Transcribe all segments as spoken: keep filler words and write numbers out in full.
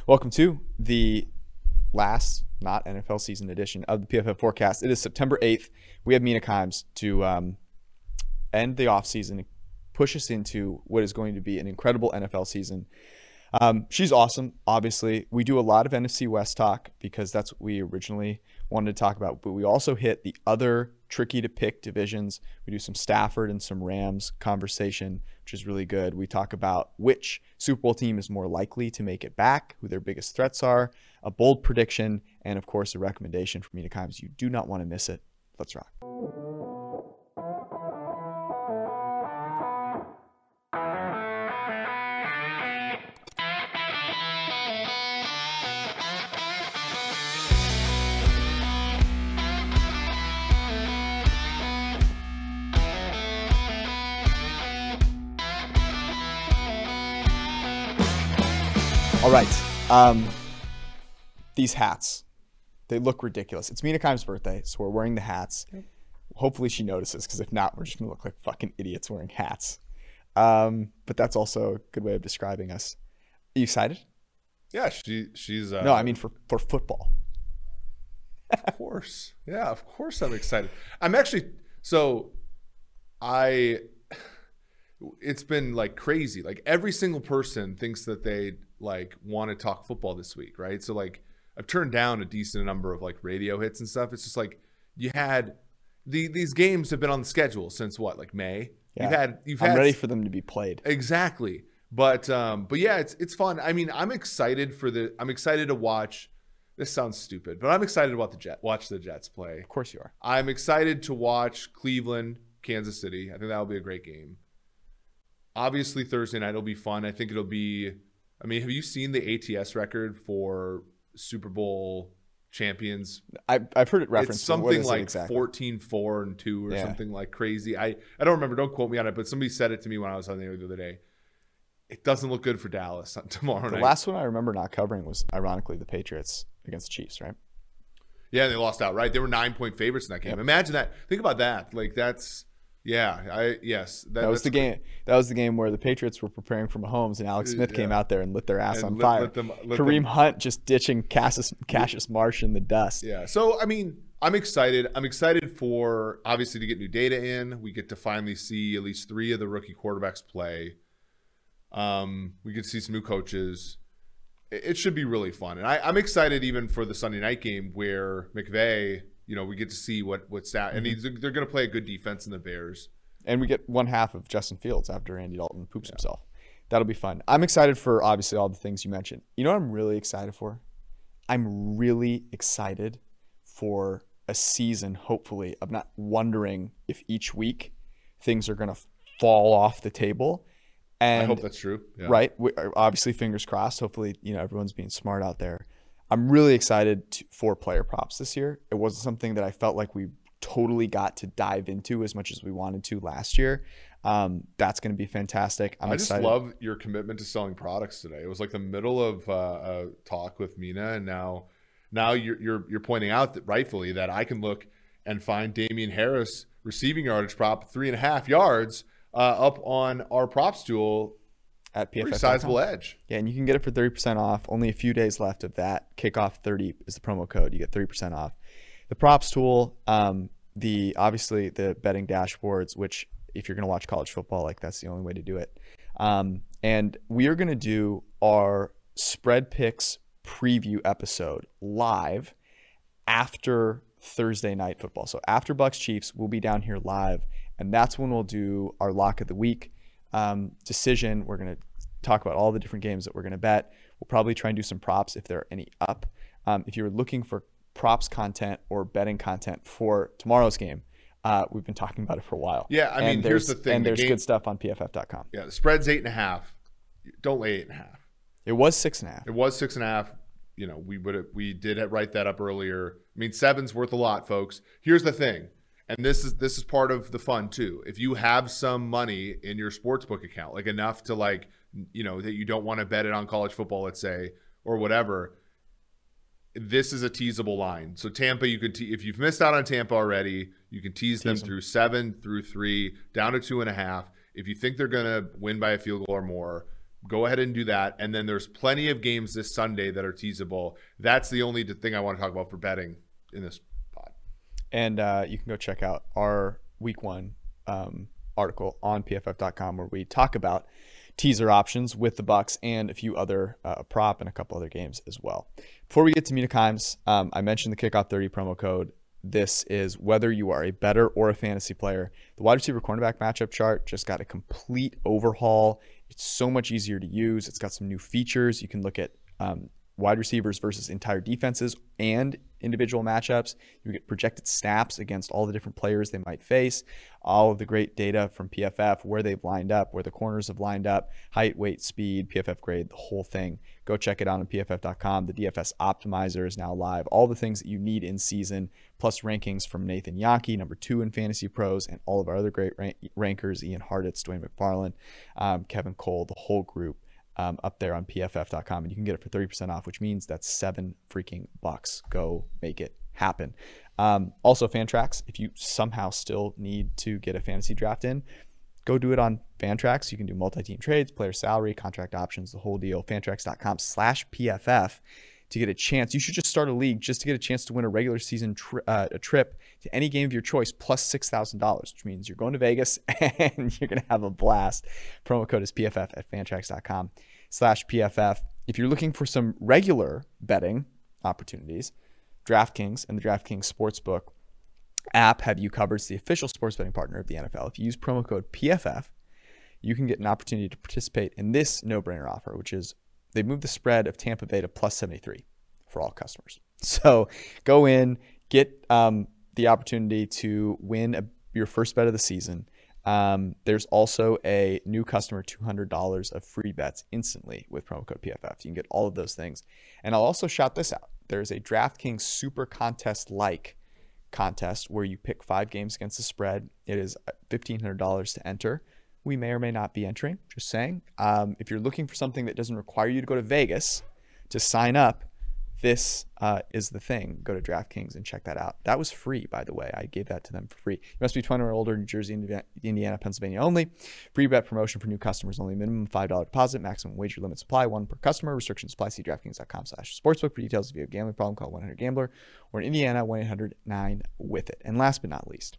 Welcome to the last, not N F L season edition of the P F F Forecast. It is September eighth. We have Mina Kimes to um, end the offseason, push us into what is going to be an incredible N F L season. Um, she's awesome, obviously. We do a lot of N F C West talk because that's what we originally wanted to talk about, but we also hit the other tricky to pick divisions. We do some Stafford and some Rams conversation, which is really good. We talk about which Super Bowl team is more likely to make it back, who their biggest threats are, a bold prediction, and of course a recommendation from Mina Kimes. You do not want to miss it. Let's rock. All right, um, these hats, they look ridiculous. It's Mina Kimes' birthday, so we're wearing the hats. Okay. Hopefully she notices, because if not, we're just gonna look like fucking idiots wearing hats. Um, but that's also a good way of describing us. Are you excited? Yeah, she she's. Uh, no, I mean for, for football. Of course. Yeah, of course I'm excited. I'm actually, so I, it's been like crazy. Like every single person thinks that they like want to talk football this week, right? So like I've turned down a decent number of like radio hits and stuff. It's just like you had the these games have been on the schedule since what, like May? Yeah. You've had you've I'm had ready for them to be played. Exactly. But um but yeah, it's it's fun. I mean, I'm excited for the I'm excited to watch. This sounds stupid, but I'm excited about the Jet watch the Jets play. Of course you are. I'm excited to watch Cleveland, Kansas City. I think that'll be a great game. Obviously Thursday night will be fun. I think it'll be I mean, have you seen the A T S record for Super Bowl champions? I, I've heard it referenced. It's something like exactly? fourteen four and two or yeah. something like crazy. I, I don't remember. Don't quote me on it, but somebody said it to me when I was on the air the other day. It doesn't look good for Dallas tomorrow the night. The last one I remember not covering was, ironically, the Patriots against the Chiefs, right? Yeah, they lost out, right? They were nine-point favorites in that game. Yep. Imagine that. Think about that. Like, that's... Yeah, I yes. That, that was the game. That was the game where the Patriots were preparing for Mahomes, and Alex Smith yeah. came out there and lit their ass and on lit, fire. Lit them, lit Kareem them. Hunt just ditching Cassius, Cassius Marsh in the dust. Yeah. So I mean, I'm excited. I'm excited for obviously to get new data in. We get to finally see at least three of the rookie quarterbacks play. Um, we get to see some new coaches. It, it should be really fun, and I, I'm excited even for the Sunday night game where McVay. You know, we get to see what what's that, and he's, they're going to play a good defense in the Bears. And we get one half of Justin Fields after Andy Dalton poops yeah. himself. That'll be fun. I'm excited for obviously all the things you mentioned. You know what I'm really excited for? I'm really excited for a season, hopefully, of not wondering if each week things are going to fall off the table. And I hope that's true. Yeah. Right? We, obviously, fingers crossed. Hopefully, you know, everyone's being smart out there. I'm really excited to, for player props this year. It wasn't something that I felt like we totally got to dive into as much as we wanted to last year. Um, that's going to be fantastic. I'm I excited. just love your commitment to selling products today. It was like the middle of uh, a talk with Mina, and now, now you're you're you're pointing out that rightfully that I can look and find Damian Harris receiving yardage prop three and a half yards uh, up on our props tool. At P F F. Pretty sizable edge. Yeah, and you can get it for thirty percent off. Only a few days left of that. Kickoff thirty is the promo code. You get thirty percent off. The props tool, um, the obviously the betting dashboards, which if you're going to watch college football, like that's the only way to do it. Um, and we are going to do our spread picks preview episode live after Thursday night football. So after Bucks Chiefs, we'll be down here live, and that's when we'll do our lock of the week. Um, decision. We're going to talk about all the different games that we're going to bet. We'll probably try and do some props if there are any up. Um, if you're looking for props content or betting content for tomorrow's game, uh, we've been talking about it for a while. Yeah, I mean, here's the thing. And there's the game, good stuff on P F F dot com. Yeah, the spread's eight and a half. Don't lay eight and a half. It was six and a half. It was six and a half. You know, we would we did write that up earlier. I mean, seven's worth a lot, folks. Here's the thing. And this is this is part of the fun too. If you have some money in your sportsbook account, like enough to like, you know, that you don't want to bet it on college football, let's say, or whatever, this is a teasable line. So Tampa, you could te- if you've missed out on Tampa already, you can tease, tease them, them through seven, through three, down to two and a half. If you think they're gonna win by a field goal or more, go ahead and do that. And then there's plenty of games this Sunday that are teasable. That's the only thing I want to talk about for betting in this pod. And uh, you can go check out our week one um, article on P F F dot com where we talk about teaser options with the Bucks and a few other uh, prop and a couple other games as well. Before we get to Mina Kimes, um, I mentioned the Kickoff thirty promo code. This is whether you are a better or a fantasy player. The wide receiver cornerback matchup chart just got a complete overhaul. It's so much easier to use. It's got some new features. You can look at um, wide receivers versus entire defenses and individual matchups. You get projected snaps against all the different players they might face, all of the great data from P F F, where they've lined up, where the corners have lined up, height, weight, speed, P F F grade, the whole thing. Go check it out on P F F dot com. The D F S Optimizer is now live. All the things that you need in season, plus rankings from Nathan Yaki, number two in Fantasy Pros, and all of our other great rank- rankers, Ian Hartitz, Dwayne McFarland, um, Kevin Cole, the whole group. Um, up there on P F F dot com, and you can get it for thirty percent off, which means that's seven freaking bucks. Go make it happen. Um, also, Fantrax, if you somehow still need to get a fantasy draft in, go do it on Fantrax. You can do multi-team trades, player salary, contract options, the whole deal. Fantrax dot com slash P F F to get a chance. You should just start a league just to get a chance to win a regular season tri- uh, a trip to any game of your choice plus six thousand dollars, which means you're going to Vegas and you're going to have a blast. Promo code is P F F at Fantrax dot com slash P F F. If you're looking for some regular betting opportunities, DraftKings and the DraftKings Sportsbook app have you covered. It's the official sports betting partner of the N F L. If you use promo code P F F, you can get an opportunity to participate in this no-brainer offer, which is they moved the spread of Tampa Bay to plus seventy-three for all customers. So go in, get um, the opportunity to win a, your first bet of the season. Um, there's also a new customer two hundred dollars of free bets instantly with promo code P F F. You can get all of those things. And I'll also shout this out. There's a DraftKings Super Contest-like contest where you pick five games against the spread. It is fifteen hundred dollars to enter. We may or may not be entering, just saying. Um, if you're looking for something that doesn't require you to go to Vegas to sign up, this uh, is the thing. Go to DraftKings and check that out. That was free, by the way. I gave that to them for free. You must be twenty or older, New Jersey, Indiana, Pennsylvania only. Free bet promotion for new customers only. Minimum five dollars deposit, maximum wager limit supply, one per customer. Restrictions apply. See DraftKings dot com slash sportsbook for details. If you have a gambling problem, call one eight hundred gambler, or in Indiana, one eight hundred nine with it. And last but not least,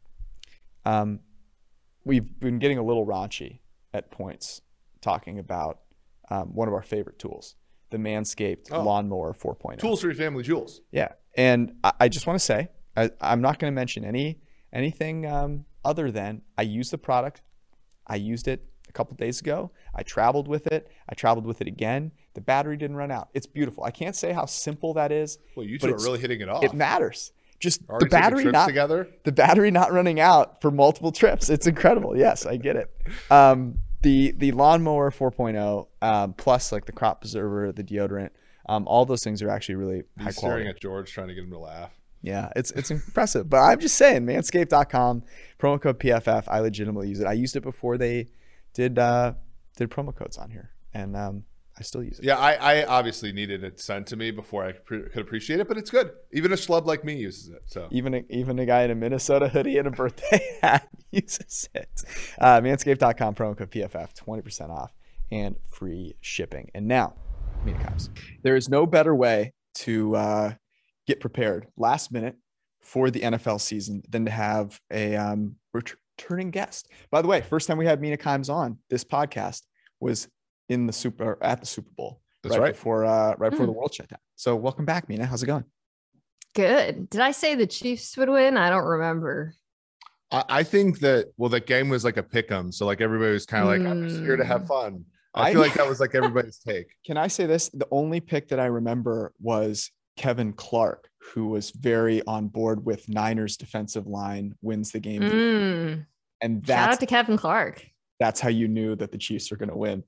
um, we've been getting a little raunchy at points talking about um, one of our favorite tools, the Manscaped oh. Lawnmower four point oh. Tools for your family jewels. Yeah. And I, I just want to say, I, I'm not going to mention any anything um, other than I used the product. I used it a couple days ago. I traveled with it. I traveled with it again. The battery didn't run out. It's beautiful. I can't say how simple that is. Well, you two are really hitting it off. It matters. Just Already the battery not together? the battery not running out for multiple trips. It's incredible. Yes, I get it. Um, the the Lawnmower four point oh um, plus like the crop preserver, the deodorant, um, all those things are actually really He's high staring quality. at George trying to get him to laugh. Yeah, it's it's impressive. But I'm just saying, manscaped dot com, promo code P F F. I legitimately use it. I used it before they did uh, did promo codes on here, and um, I still use it. Yeah, I, I obviously needed it sent to me before I could appreciate it, but it's good. Even a schlub like me uses it. So even a, even a guy in a Minnesota hoodie and a birthday hat uses it. Uh, manscaped dot com, promo code P F F, twenty percent off and free shipping. And now, Mina Kimes, there is no better way to uh, get prepared last minute for the N F L season than to have a um, returning guest. By the way, first time we had Mina Kimes on this podcast was in the super at the Super Bowl. That's right, right. before uh, right before Hmm. the world shut down. So welcome back, Mina. How's it going? Good. Did I say the Chiefs would win? I don't remember. I, I think that, well, that game was like a pick 'em. So like everybody was kind of like, I'm just here to have fun. I I- feel like that was like everybody's take. Can I say this? The only pick that I remember was Kevin Clark, who was very on board with Niners defensive line wins the game. Mm. And Shout that's out to Kevin Clark. that's how you knew that the Chiefs were going to win.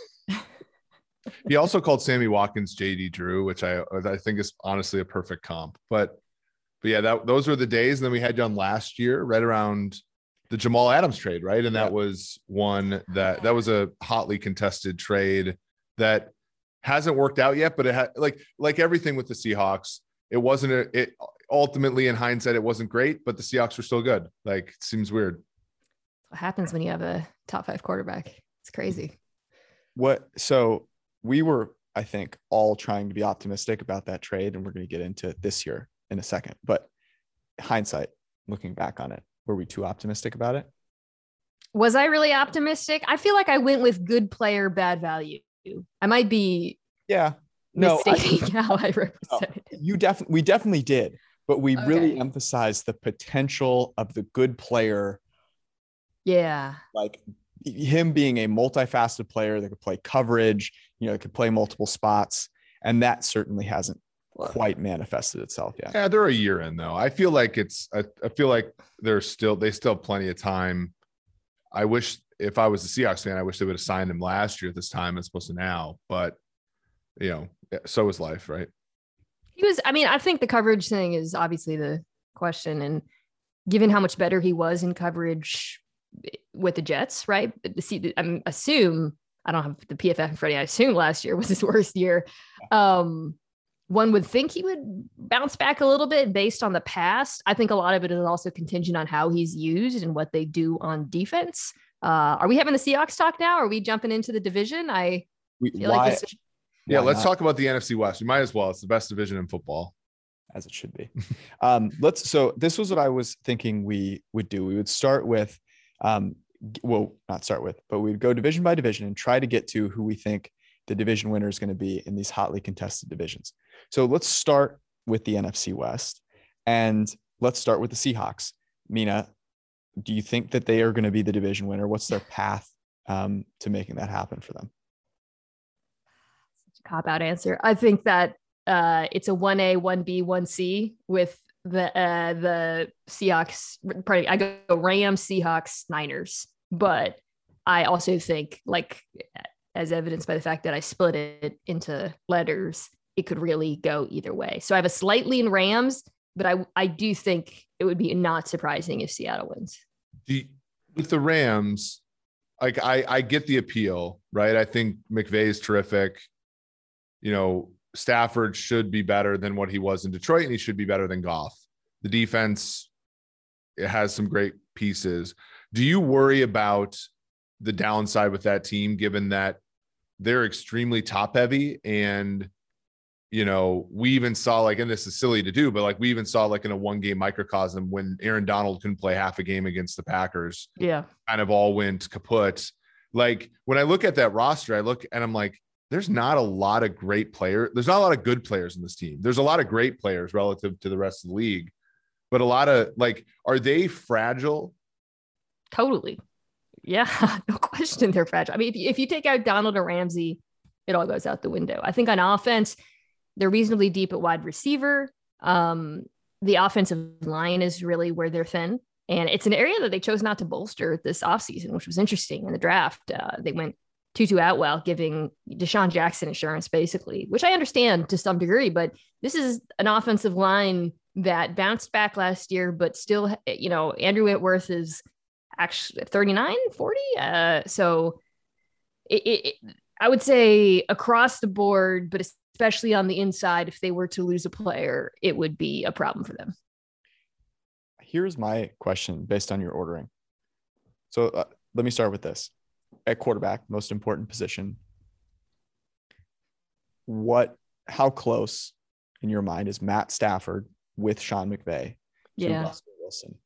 He also called Sammy Watkins J D Drew, which I I think is honestly a perfect comp. But but yeah, that those were the days. And then we had you on last year, right around the Jamal Adams trade, right? And that Yeah. was one that that was a hotly contested trade that hasn't worked out yet. But it had like like everything with the Seahawks, it wasn't a, it ultimately in hindsight, it wasn't great, but the Seahawks were still good. Like it seems weird. What happens when you have a top five quarterback? It's crazy. what, so we were, I think, all trying to be optimistic about that trade, and we're going to get into this year in a second. But hindsight, looking back on it, were we too optimistic about it? Was I really optimistic? I feel like I went with good player, bad value. I might be Yeah. No, mistaking I, how I no, represented it. you definitely, we definitely did, but we Okay. really emphasized the potential of the good player, Yeah. like him being a multifaceted player that could play coverage, you know, could play multiple spots. And that certainly hasn't quite manifested itself yet. Yeah, they're a year in though. I feel like it's. I, I feel like they're still. They still have plenty of time. I wish if I was a Seahawks fan, I wish they would have signed him last year at this time as opposed to now. But you know, so is life, right? He was, I mean, I think the coverage thing is obviously the question. And given how much better he was in coverage with the Jets, right? See, I assume, I don't have the P F F in front of me. I assume last year was his worst year. Um, one would think he would bounce back a little bit based on the past. I think a lot of it is also contingent on how he's used and what they do on defense. Uh, are we having the Seahawks talk now? Or are we jumping into the division? I We, feel why, like this is Yeah, why let's not? talk about the N F C West. We might as well. It's the best division in football. As it should be. Um, let's, so this was what I was thinking we would do. We would start with, um, g- well, not start with, but we'd go division by division and try to get to who we think the division winner is going to be in these hotly contested divisions. So let's start with the N F C West, and let's start with the Seahawks. Mina, do you think that they are going to be the division winner? What's their path um, to making that happen for them? cop out answer. I think that uh, it's a one A, one B, one C with the uh, the Seahawks. Probably, I go Rams, Seahawks, Niners. But I also think, like, as evidenced by the fact that I split it into letters, it could really go either way. So I have a slight lean Rams, but I I do think it would be not surprising if Seattle wins. The, with the Rams, like I, I get the appeal, right? I think McVay is terrific. You know, Stafford should be better than what he was in Detroit, and he should be better than Goff. The defense, it has some great pieces. Do you worry about the downside with that team, given that they're extremely top heavy? And, you know, we even saw, like, and this is silly to do, but like we even saw like in a one game microcosm when Aaron Donald couldn't play half a game against the Packers, Yeah. kind of all went kaput. Like when I look at that roster, I look and I'm like, there's not a lot of great players. There's not a lot of good players in this team. There's a lot of great players relative to the rest of the league, but a lot of, like, are they fragile? Totally. Yeah, no question they're fragile. I mean, if you, if you take out Donald or Ramsey, it all goes out the window. I think on offense, they're reasonably deep at wide receiver. Um, the offensive line is really where they're thin. And it's an area that they chose not to bolster this offseason, which was interesting in the draft. Uh, they went Tutu Atwell, giving Deshaun Jackson insurance, basically, which I understand to some degree, but this is an offensive line that bounced back last year, but still, you know, Andrew Whitworth is actually thirty-nine, forty. Uh, so it, it, it, I would say across the board, but especially on the inside, if they were to lose a player, it would be a problem for them. Here's my question based on your ordering. So uh, let me start with this. At quarterback, most important position. What, how close in your mind is Matt Stafford with Sean McVay to Yeah. Russell Wilson?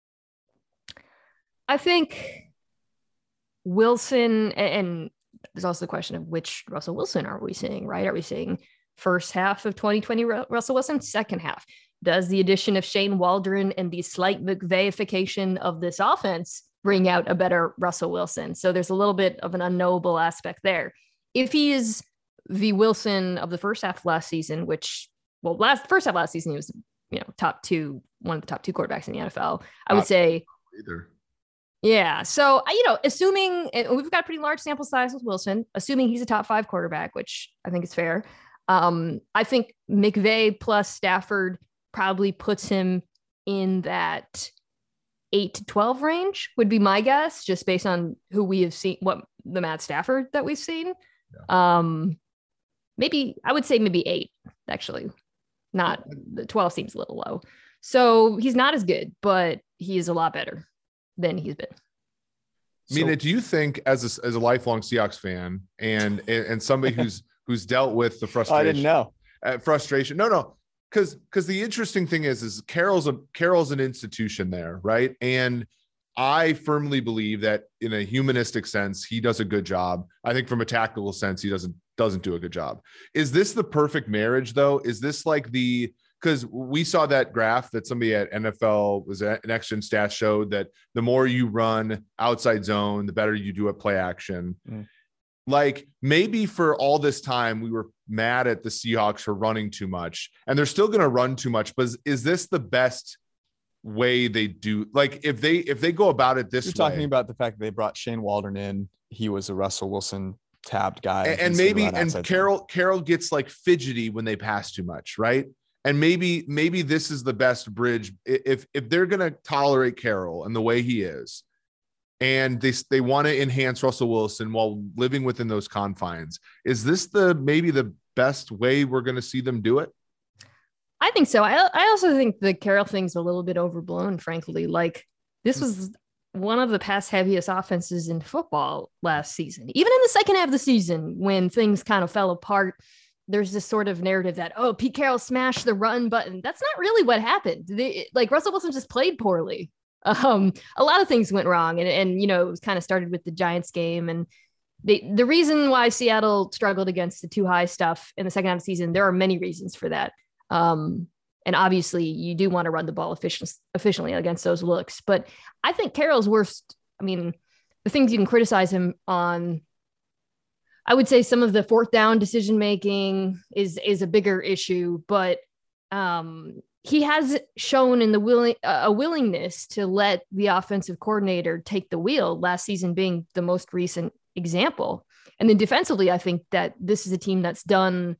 I think Wilson, and there's also the question of which Russell Wilson are we seeing, right? Are we seeing first half of twenty twenty Russell Wilson, second half? Does the addition of Shane Waldron and the slight McVayification of this offense bring out a better Russell Wilson? So there's a little bit of an unknowable aspect there. If he is the Wilson of the first half of last season, which, well, last first half last season, he was, you know, top two, one of the top two quarterbacks in the N F L. I would Not say, either. yeah. So, you know, assuming, and we've got a pretty large sample size with Wilson, assuming he's a top five quarterback, which I think is fair. Um, I think McVay plus Stafford probably puts him in that eight to twelve range would be my guess, just based on who we have seen, what the Matt Stafford that we've seen. Yeah. Um, maybe I would say maybe eight, actually. Not the twelve seems a little low. So he's not as good, but he is a lot better than he's been. Mina, So- do you think as a, as a lifelong Seahawks fan and and, and somebody who's who's dealt with the Oh, frustration, I didn't know. uh, frustration, no, no, because because the interesting thing is is Carroll's a Carroll's an institution there, right? And I firmly believe that in a humanistic sense, he does a good job. I think from a tactical sense, he doesn't doesn't do a good job. Is this the perfect marriage though? Is this like the because we saw that graph that somebody at N F L was at Next Gen Stats showed that the more you run outside zone, the better you do at play action. Mm. Like maybe for all this time, we were mad at the Seahawks for running too much, and they're still going to run too much. But is, is this the best way they do? Like if they if they go about it this You're way, talking about the fact that they brought Shane Waldron in. He was a Russell Wilson tabbed guy, and, and maybe and Carroll zone. Carroll gets like fidgety when they pass too much, right? And maybe maybe this is the best bridge if if they're going to tolerate Carroll and the way he is, and they they want to enhance Russell Wilson while living within those confines. Is this the maybe the best way we're going to see them do it? I think so. I I also think the Carroll thing's a little bit overblown, frankly. Like this was one of the pass heaviest offenses in football last season. Even in the second half of the season, when things kind of fell apart, there's this sort of narrative that, oh, Pete Carroll smashed the run button. That's not really what happened. They, like Russell Wilson just played poorly. Um, a lot of things went wrong. And, and, you know, it was kind of started with the Giants game. And they, the reason why Seattle struggled against the too high stuff in the second half of the season, there are many reasons for that. Um, and obviously you do want to run the ball efficient, efficiently against those looks. But I think Carroll's worst, I mean, the things you can criticize him on, I would say some of the fourth down decision-making is, is a bigger issue, but um, he has shown in the willing, uh, a willingness to let the offensive coordinator take the wheel, last season being the most recent example. And then defensively, I think that this is a team that's done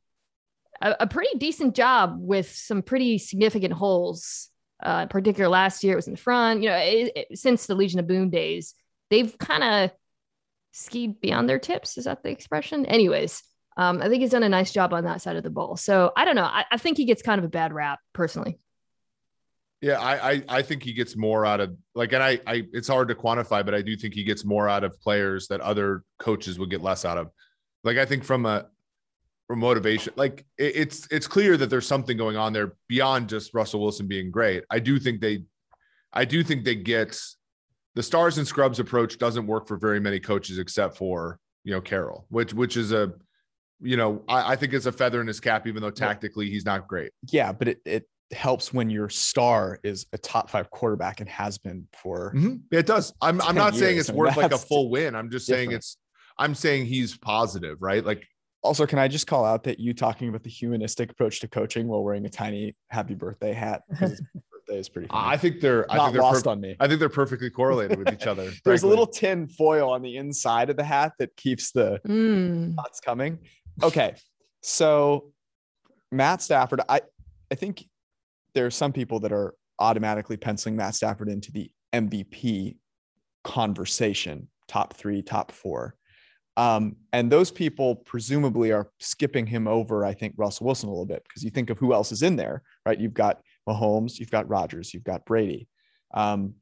a, a pretty decent job with some pretty significant holes. Uh, in particular, last year it was in the front, you know, it, it, since the Legion of Boom days, they've kind of skied beyond their tips. Is that the expression? Anyways, um, I think he's done a nice job on that side of the ball. So I don't know. I, I think he gets kind of a bad rap personally. Yeah, I, I I think he gets more out of like, and I I it's hard to quantify, but I do think he gets more out of players that other coaches would get less out of. Like I think from a from motivation, like it, it's it's clear that there's something going on there beyond just Russell Wilson being great. I do think they, I do think they get. The stars and scrubs approach doesn't work for very many coaches except for, you know, Carroll, which, which is a, you know, I, I think it's a feather in his cap, even though tactically he's not great. Yeah. But it, it helps when your star is a top five quarterback and has been for. Mm-hmm. It does. I'm, I'm not saying it's years. worth I mean, like a full win. I'm just different. saying it's, I'm saying he's positive, right? Like, also, can I just call out that you talking about the humanistic approach to coaching while wearing a tiny happy birthday hat? Because birthday is pretty funny. I think they're I not think they're lost per- on me. I think they're perfectly correlated with each other. There's frankly. a little tin foil on the inside of the hat that keeps the mm. thoughts coming. Okay, so Matt Stafford, I I think there are some people that are automatically penciling Matt Stafford into the M V P conversation, top three, top four. Um, and those people presumably are skipping him over, I think, Russell Wilson a little bit, because you think of who else is in there, right? You've got Mahomes, you've got Rodgers, you've got Brady. Um,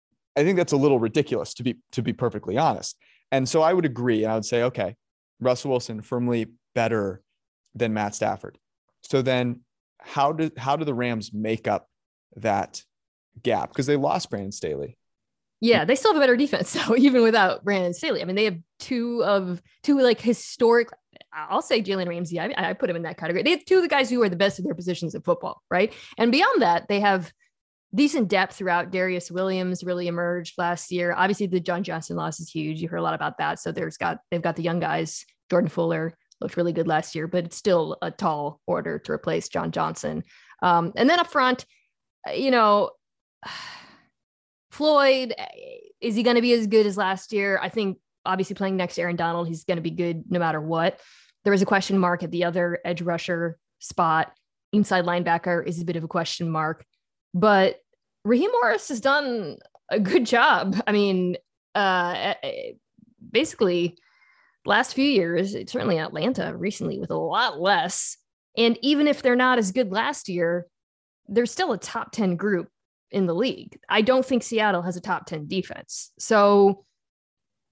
I think that's a little ridiculous, to be to be perfectly honest. And so I would agree, and I would say, okay, Russell Wilson firmly better than Matt Stafford. So then how do how do the Rams make up that gap? Because they lost Brandon Staley. Yeah, they still have a better defense, so even without Brandon Staley. I mean, they have two of two like historic. I'll say Jalen Ramsey. I, I put him in that category. They have two of the guys who are the best of their positions in football, right? And beyond that, they have decent depth throughout. Darius Williams really emerged last year. Obviously, the John Johnson loss is huge. You heard a lot about that. So there's got they've got the young guys. Jordan Fuller looked really good last year, but it's still a tall order to replace John Johnson. Um, and then up front, you know. Floyd, is he going to be as good as last year? I think obviously playing next to Aaron Donald, he's going to be good no matter what. There is a question mark at the other edge rusher spot. Inside linebacker is a bit of a question mark, but Raheem Morris has done a good job. I mean, uh, basically last few years, certainly Atlanta recently with a lot less. And even if they're not as good last year, they're still a top ten group in the league. I don't think Seattle has a top ten defense. So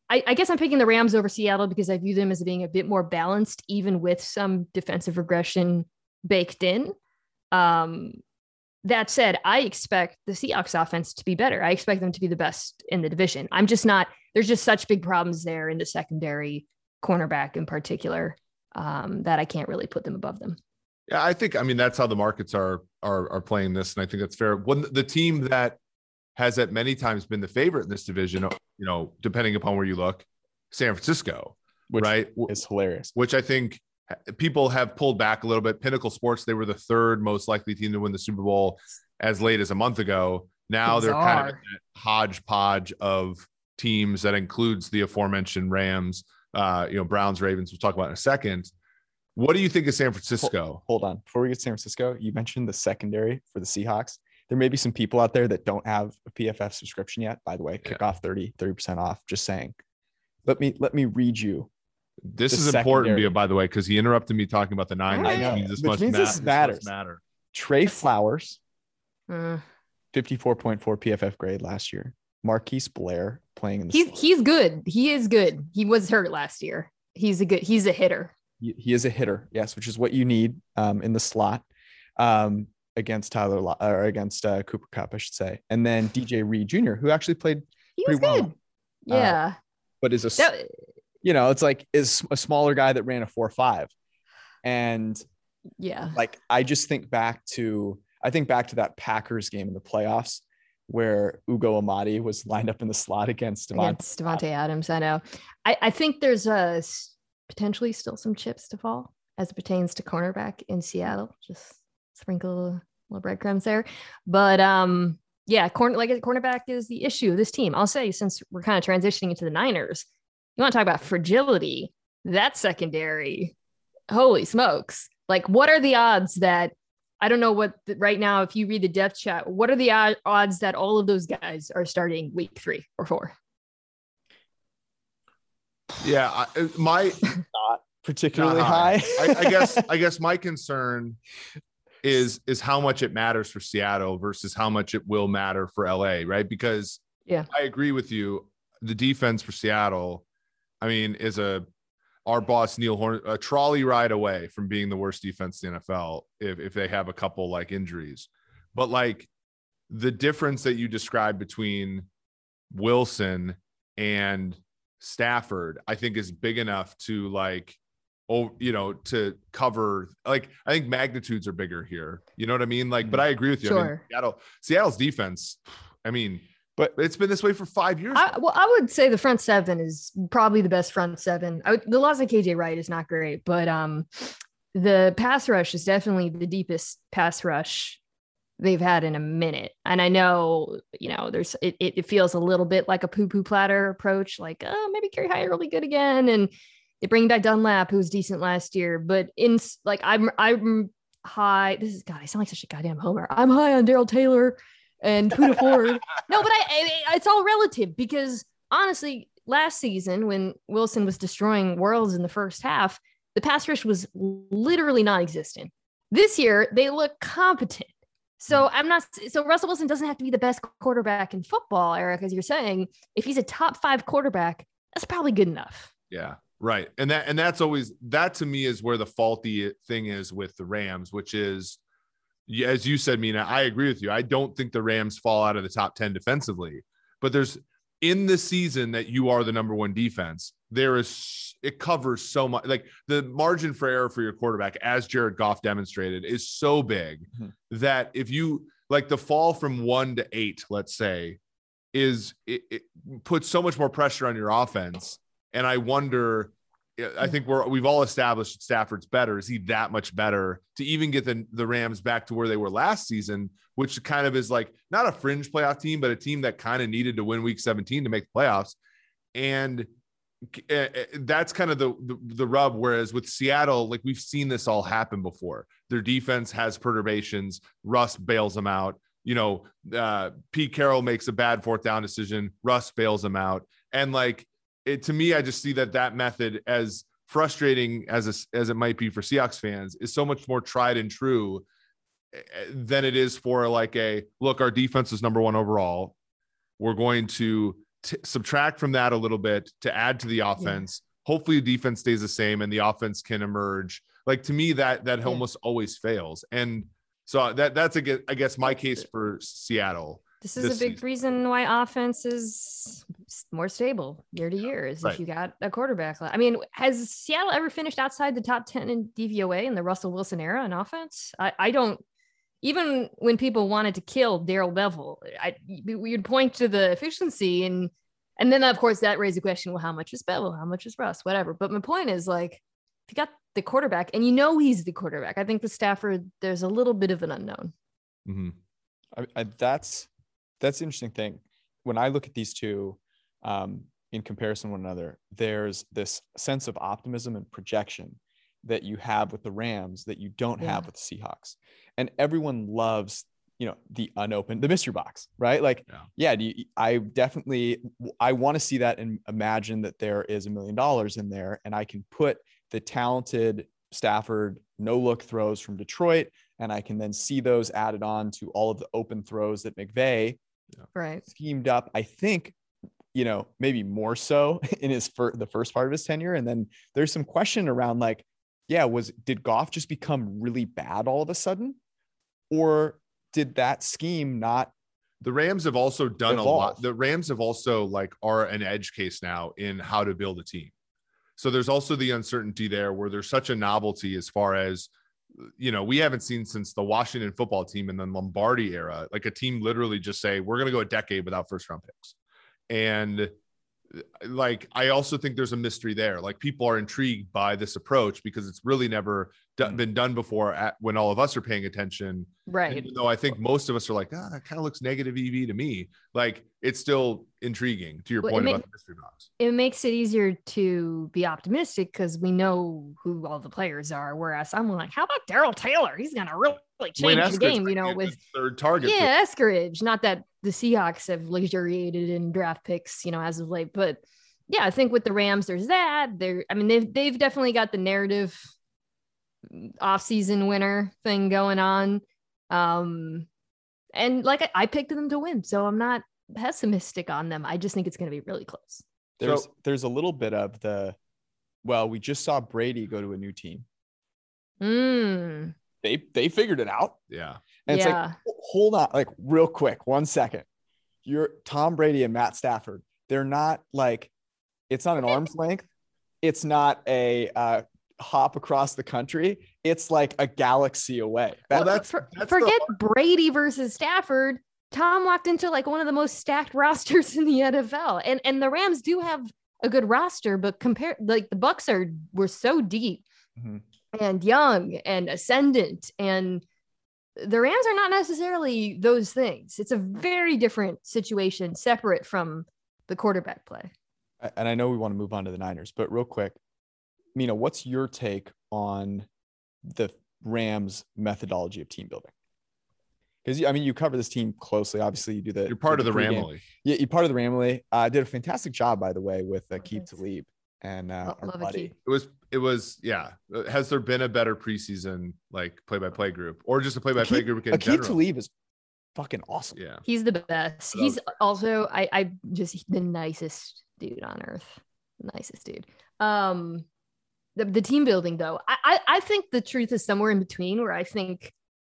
I, I guess I'm picking the Rams over Seattle because I view them as being a bit more balanced, even with some defensive regression baked in. Um, that said, I expect the Seahawks offense to be better. I expect them to be the best in the division. I'm just not, there's just such big problems there in the secondary, cornerback in particular, um, that I can't really put them above them. Yeah, I think, I mean, that's how the markets are, are, are playing this. And I think that's fair. When the team that has at many times been the favorite in this division, you know, depending upon where you look, San Francisco, which right? is hilarious. Which I think people have pulled back a little bit. Pinnacle Sports, they were the third most likely team to win the Super Bowl as late as a month ago. Now Bizarre. They're kind of in that hodgepodge of teams that includes the aforementioned Rams, uh, you know, Browns, Ravens. We'll talk about in a second. What do you think of San Francisco? Hold, hold on. Before we get to San Francisco, you mentioned the secondary for the Seahawks. There may be some people out there that don't have a P F F subscription yet. By the way, kick yeah. off thirty, thirty percent off. Just saying. Let me let me read you. This is secondary. important, by the way, because he interrupted me talking about the nine. I know. Means this Which must means ma- this matters. This must matter. Trey Flowers, uh, fifty-four point four P F F grade last year. Marquise Blair playing in the He's slot. he's good. He is good. He was hurt last year. He's a good. He's a hitter. He, he is a hitter, yes, which is what you need um, in the slot um, against Tyler or against uh, Cooper Kupp, I should say. And then D J Reed Junior, who actually played he was pretty good. Well, yeah, uh, but is a that, you know, it's like is a smaller guy that ran a four five, and yeah, like I just think back to I think back to that Packers game in the playoffs where Ugo Amadi was lined up in the slot against Devontae, against Devontae Adams. I know. I, I think there's a potentially still some chips to fall as it pertains to cornerback in Seattle. Just sprinkle a little breadcrumbs there. But um, yeah, corner like a cornerback is the issue of this team. I'll say, since we're kind of transitioning into the Niners, you want to talk about fragility, that secondary, holy smokes. Like, what are the odds that, I don't know what the, right now, if you read the depth chat, what are the odds that all of those guys are starting week three or four? Yeah, I, my not particularly not high. high. I, I guess. I guess my concern is is how much it matters for Seattle versus how much it will matter for L A. Right? Because yeah, I agree with you. The defense for Seattle, I mean, is a our boss Neil Horn a trolley ride away from being the worst defense in the N F L if if they have a couple like injuries. But like the difference that you described between Wilson and Stafford, I think is big enough to like, oh, you know, to cover, like, I think magnitudes are bigger here. You know what I mean? Like, but I agree with you. Sure. I mean, Seattle, Seattle's defense, I mean, but it's been this way for five years. I, well, I would say the front seven is probably the best front seven. I would, the loss of K J Wright is not great, but um, the pass rush is definitely the deepest pass rush they've had in a minute. And I know, you know, there's, it, it feels a little bit like a poo-poo platter approach, like, oh, maybe Kerry Hyder will be good again. And they bring back Dunlap, who was decent last year, but in like, I'm, I'm high. This is, God, I sound like such a goddamn homer. I'm high on Daryl Taylor and Puda Ford. No, but I, I, it's all relative because honestly, last season when Wilson was destroying worlds in the first half, the pass rush was literally non-existent. This year, they look competent. So I'm not, so Russell Wilson doesn't have to be the best quarterback in football, Eric, as you're saying. If he's a top five quarterback, that's probably good enough. Yeah, right. And that, and that's always, that to me is where the faulty thing is with the Rams, which is, as you said, Mina, I agree with you. I don't think the Rams fall out of the top ten defensively, but there's in the season that you are the number one defense, there is, it covers so much. Like the margin for error for your quarterback, as Jared Goff demonstrated, is so big mm-hmm. that if you like the fall from one to eight, let's say, is it, it puts so much more pressure on your offense. And I wonder, I think we're, we've all established Stafford's better. Is he that much better to even get the, the Rams back to where they were last season, which kind of is like not a fringe playoff team, but a team that kind of needed to win week seventeen to make the playoffs. And that's kind of the, the, the rub. Whereas with Seattle, like we've seen this all happen before. Their defense has perturbations. Russ bails them out. You know, uh, Pete Carroll makes a bad fourth down decision. Russ bails them out. And like, it, to me, I just see that that method, as frustrating as a, as it might be for Seahawks fans, is so much more tried and true than it is for like a look. Our defense is number one overall. We're going to t- subtract from that a little bit to add to the offense. Yeah. Hopefully the defense stays the same and the offense can emerge. Like, to me, that that yeah. almost always fails. And so that that's a, I guess my case for Seattle. This is this a big season. reason why offense is more stable year to year is right. if you got a quarterback. I mean, has Seattle ever finished outside the top ten in D V O A in the Russell Wilson era in offense? I, I don't, even when people wanted to kill Darrell Bevell, I, we'd point to the efficiency and, and then of course that raised the question, well, how much is Bevell? How much is Russ? Whatever. But my point is, like, if you got the quarterback and you know, he's the quarterback, I think with Stafford, there's a little bit of an unknown. Mm-hmm. I, I, that's, That's the interesting thing. When I look at these two um, in comparison to one another, there's this sense of optimism and projection that you have with the Rams that you don't yeah. have with the Seahawks. And everyone loves, you know, the unopened, the mystery box, right? Like, yeah, yeah do you, I definitely, I want to see that and imagine that there is a million dollars in there and I can put the talented Stafford no-look throws from Detroit, and I can then see those added on to all of the open throws that McVay Yeah. right schemed up, I think, you know, maybe more so in his fir- the first part of his tenure. And then there's some question around, like, yeah, was, did Goff just become really bad all of a sudden? Or did that scheme not? The Rams have also done evolve? a lot. The Rams have also, like, are an edge case now in how to build a team. So there's also the uncertainty there where there's such a novelty as far as, you know, we haven't seen since the Washington football team in the Lombardi era, like a team literally just say, we're going to go a decade without first round picks. And like, I also think there's a mystery there. Like, people are intrigued by this approach because it's really never d- been done before at, when all of us are paying attention. Right. Even though I think most of us are like, ah, that kind of looks negative E V to me. Like, it's still intriguing to your well, point about the mystery box. It makes it easier to be optimistic because we know who all the players are. Whereas I'm like, how about Darrell Taylor? He's going to really change Wayne the Eskridge game, you know, with third target. Yeah, Eskridge. Not that the Seahawks have luxuriated in draft picks, you know, as of late, but yeah, I think with the Rams, there's that. They're, I mean, they've they've definitely got the narrative off-season winner thing going on, um, and like I, I picked them to win, so I'm not pessimistic on them. I just think it's going to be really close. There's so, there's a little bit of the, well, we just saw Brady go to a new team. Mm. They they figured it out. Yeah. And it's yeah. like, hold on, like real quick, one second. You're Tom Brady and Matt Stafford. They're not like, it's not an arm's length. It's not a uh, hop across the country. It's like a galaxy away. Well, that's, that's forget the- Brady versus Stafford. Tom walked into like one of the most stacked rosters in the N F L, and and the Rams do have a good roster, but compare like the Bucs are were so deep mm-hmm. and young and ascendant, and the Rams are not necessarily those things. It's a very different situation, separate from the quarterback play. And I know we want to move on to the Niners, but real quick, Mina, what's your take on the Rams methodology of team building? Because, I mean, you cover this team closely. Obviously, you do the. You're part the of the Ramley. Yeah, you're part of the Ramley. Uh, did a fantastic job, by the way, with uh, Keith Talib and uh, Love our buddy. It, it was, it was, yeah. Has there been a better preseason like play-by-play group, or just a play-by-play group in general? Keith Talib is fucking awesome. Yeah, he's the best. He's also, I, I just the nicest dude on earth. Nicest dude. Um, the the team building though, I, I I think the truth is somewhere in between. Where I think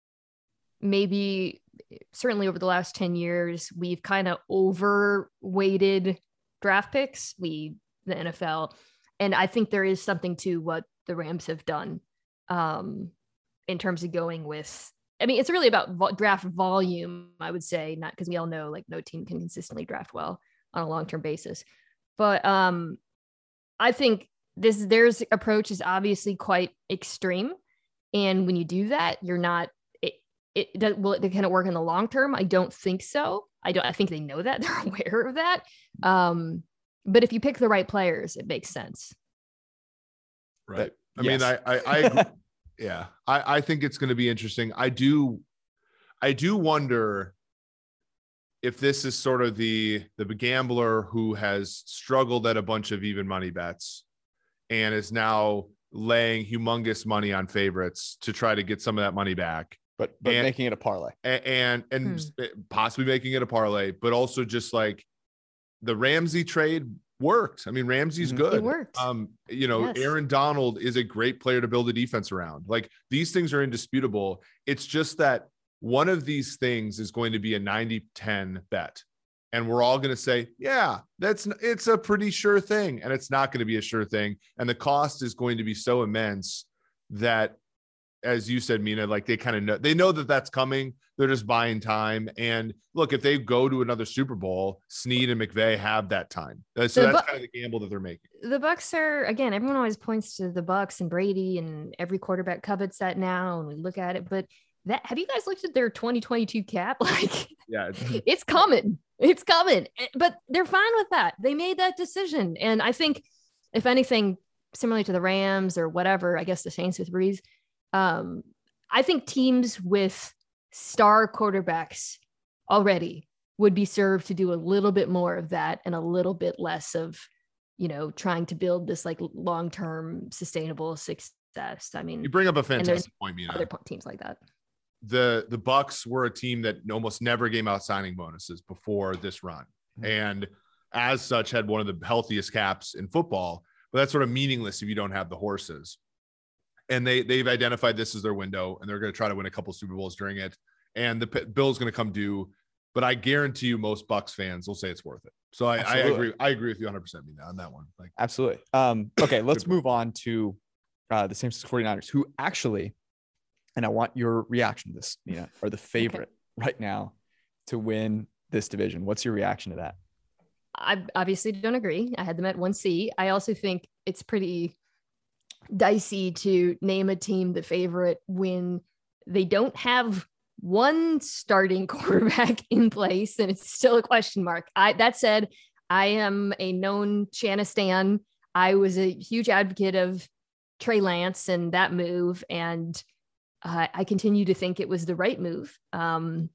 maybe certainly over the last ten years we've kind of overweighted draft picks. We the N F L, and I think there is something to what the Rams have done, um, in terms of going with. I mean, it's really about vo- draft volume. I would say not because we all know like no team can consistently draft well on a long term basis. But um, I think this theirs approach is obviously quite extreme, and when you do that, you're not. It it does will it can it work in the long term? I don't think so. I don't. I think they know that they're aware of that. Um, but if you pick the right players, it makes sense. Right. But, I yes. mean, I I, I agree. yeah. I I think it's going to be interesting. I do, I do wonder. If this is sort of the the gambler who has struggled at a bunch of even money bets and is now laying humongous money on favorites to try to get some of that money back, but but and, making it a parlay and and, and hmm. possibly making it a parlay, but also just like the Ramsey trade worked. I mean, Ramsey's Mhm. good. It worked. Um, you know, Yes. Aaron Donald is a great player to build a defense around. Like, these things are indisputable. It's just that one of these things is going to be a ninety ten bet. And we're all going to say, yeah, that's, it's a pretty sure thing. And it's not going to be a sure thing. And the cost is going to be so immense that, as you said, Mina, like they kind of know, they know that that's coming. They're just buying time. And look, if they go to another Super Bowl, Snead and McVay have that time. Uh, So The that's Bu- kind of the gamble that they're making. The Bucks are, again, everyone always points to the Bucks and Brady, and every quarterback covets that now, and we look at it. But that, have you guys looked at their twenty twenty-two cap? Like, Yeah. it's coming. It's coming. Eh, But they're fine with that. They made that decision. And I think, if anything, similarly to the Rams or whatever, I guess the Saints with Breeze, um, I think teams with star quarterbacks already would be served to do a little bit more of that and a little bit less of, you know, trying to build this like long-term sustainable success. I mean, You bring up a there's fantastic point, Mina. other po- teams like that. the the Bucks were a team that almost never gave out signing bonuses before this run, Mhm. and as such had one of the healthiest caps in football. But that's sort of meaningless if you don't have the horses. And they they've identified this as their window, and they're going to try to win a couple Super Bowls during it. And the P- Bill's going to come due, but I guarantee you, most Bucks fans will say it's worth it. So I, I Absolutely. agree. I agree with you one hundred percent on that one. Like, Absolutely. Um, okay, let's Good move on to uh, the San Francisco forty-niners, who actually, and I want your reaction to this, Nina, are the favorite right now to win this division. What's your reaction to that? I obviously don't agree. I had them at one C. I also think it's pretty dicey to name a team the favorite when they don't have one starting quarterback in place and it's still a question mark. I that said, I am a known Shanna stan. I was a huge advocate of Trey Lance and that move, and uh, I continue to think it was the right move. Um,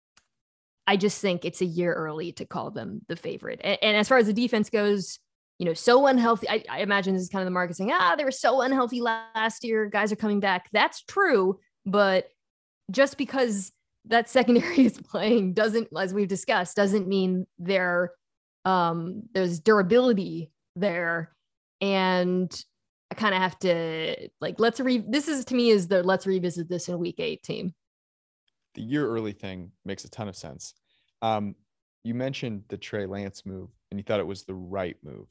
I just think it's a year early to call them the favorite. And, and as far as the defense goes, you know, so unhealthy. I, I imagine this is kind of the market saying, ah, they were so unhealthy last year. Guys are coming back. That's true. But just because that secondary is playing doesn't, as we've discussed, doesn't mean there, um, there's durability there. And I kind of have to like, let's re this is to me is the let's revisit this in week eight team. The year early thing makes a ton of sense. Um, you mentioned the Trey Lance move and you thought it was the right move.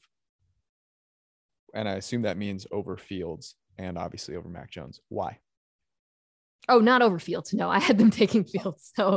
And I assume that means over Fields and obviously over Mac Jones. Why? Oh, not over Fields. No, I had them taking Fields. So,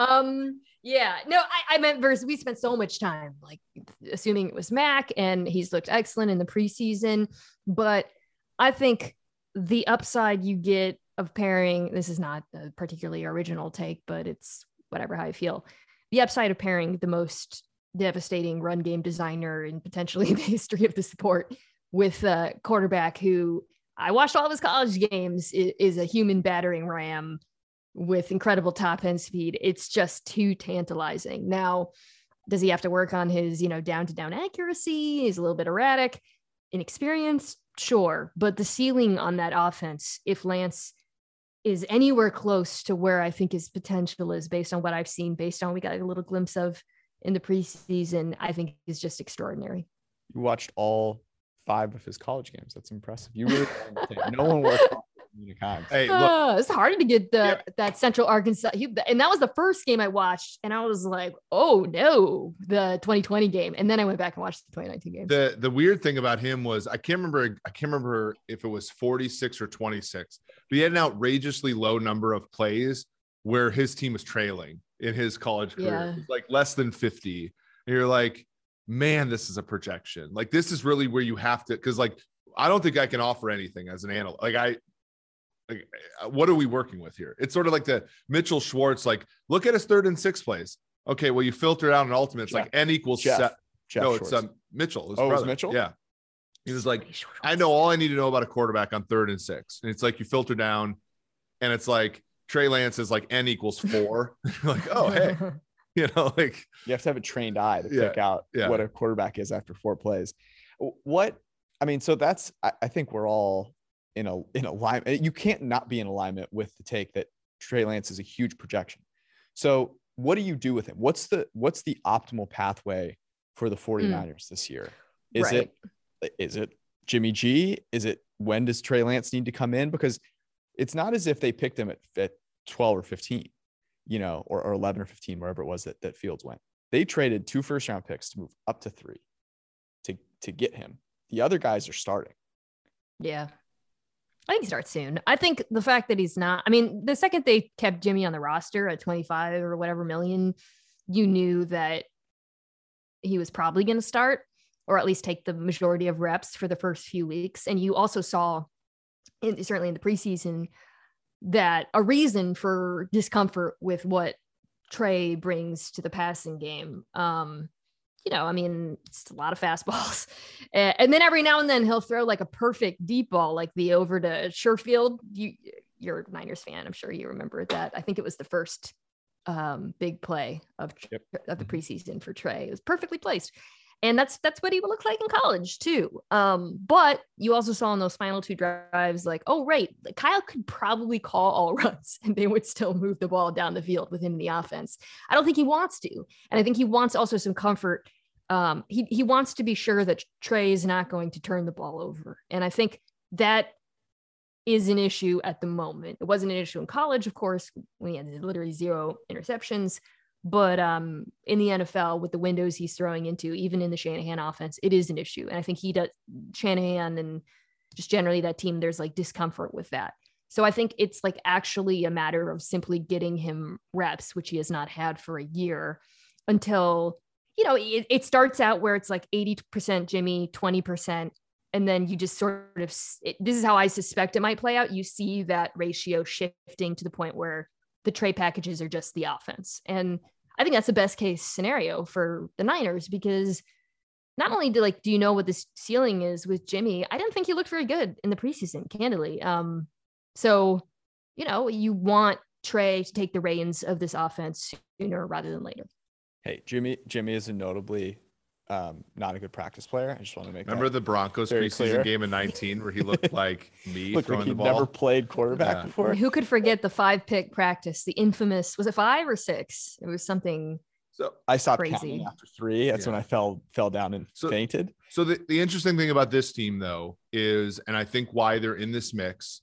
um, yeah, no, I, I meant versus we spent so much time like assuming it was Mac, and he's looked excellent in the preseason. But I think the upside you get of pairing, this is not a particularly original take, but it's whatever how I feel. The upside of pairing the most devastating run game designer in potentially the history of the sport with a quarterback who I watched all of his college games is, is a human battering ram with incredible top end speed. It's just too tantalizing. Now, does he have to work on his, you know, down to down accuracy? He's a little bit erratic, inexperienced, sure. But the ceiling on that offense, if Lance is anywhere close to where I think his potential is based on what I've seen, based on what we got a little glimpse of in the preseason, I think is just extraordinary. You watched all five of his college games. That's impressive. You really no one worked on Cox. hey, look, Uh, it's hard to get the Yeah. that Central Arkansas, he, and that was the first game I watched, and I was like, "Oh no!" The twenty twenty game, and then I went back and watched the twenty nineteen game. the the weird thing about him was I can't remember I can't remember if it was forty-six or twenty-six, but he had an outrageously low number of plays where his team was trailing in his college career. Yeah. It was like less than fifty. And you're like, man, this is a projection. Like, this is really where you have to, because like I don't think I can offer anything as an analyst. Like I like what are we working with here? It's sort of like the Mitchell Schwartz, like, look at his third and sixth plays. Okay, well, you filter it out in ultimate, it's like N equals Jeff. set. Jeff no, Schwartz. it's um, Mitchell. his Oh, it was brother. Mitchell? Yeah. He was like, I know all I need to know about a quarterback on third and six. And it's like you filter down and it's like Trey Lance is like N equals four. Like, oh, hey, you know, like You have to have a trained eye to Yeah, pick out yeah. what a quarterback is after four plays. What I mean, so that's I, I think we're all in a in alignment. You can't not be in alignment with the take that Trey Lance is a huge projection. So what do you do with him? What's the what's the optimal pathway for the 49ers mm. this year? Is right. it is it Jimmy G? Is it when does Trey Lance need to come in? Because it's not as if they picked him at, at twelve or fifteen, you know, or, or eleven or fifteen, wherever it was that, that Fields went. They traded two first round picks to move up to three to, to get him. The other guys are starting. Yeah. I think he starts soon. I think the fact that he's not, I mean, the second they kept Jimmy on the roster at twenty-five or whatever million, you knew that he was probably going to start, or at least take the majority of reps for the first few weeks. And you also saw, in, certainly in the preseason, that a reason for discomfort with what Trey brings to the passing game. Um, you know, I mean, it's a lot of fastballs. And then every now and then he'll throw like a perfect deep ball, like the over to Sherfield. You, you're a Niners fan. I'm sure you remember that. I think it was the first um, big play of, yep. of the preseason for Trey. It was perfectly placed. And that's, that's what he would look like in college too. Um, but you also saw in those final two drives, like, oh, right. Kyle could probably call all runs and they would still move the ball down the field with him in the offense. I don't think he wants to. And I think he wants also some comfort. Um, he, he wants to be sure that Trey is not going to turn the ball over. And I think that is an issue at the moment. It wasn't an issue in college, of course, when he had literally zero interceptions. But um, in the N F L, with the windows he's throwing into, even in the Shanahan offense, it is an issue. And I think he does, Shanahan and just generally that team, there's like discomfort with that. So I think it's like actually a matter of simply getting him reps, which he has not had for a year, until, you know, it, it starts out where it's like eighty percent Jimmy, twenty percent. And then you just sort of, it, this is how I suspect it might play out. You see that ratio shifting to the point where the Trey packages are just the offense. And I think that's the best case scenario for the Niners, because not only do like, do you know what this ceiling is with Jimmy? I didn't think he looked very good in the preseason, candidly. Um, so, you know, you want Trey to take the reins of this offense sooner rather than later. Hey, Jimmy, Jimmy is a notably um, not a good practice player. I just want to make Remember that the Broncos preseason clear. game in nineteen where he looked like me looked throwing like the ball? Never played quarterback yeah. before. Who could forget the five pick practice, the infamous, was it five or six? It was something. So I stopped crazy. counting after three. That's yeah. when I fell fell down and so, fainted. So the, the interesting thing about this team, though, is, and I think why they're in this mix,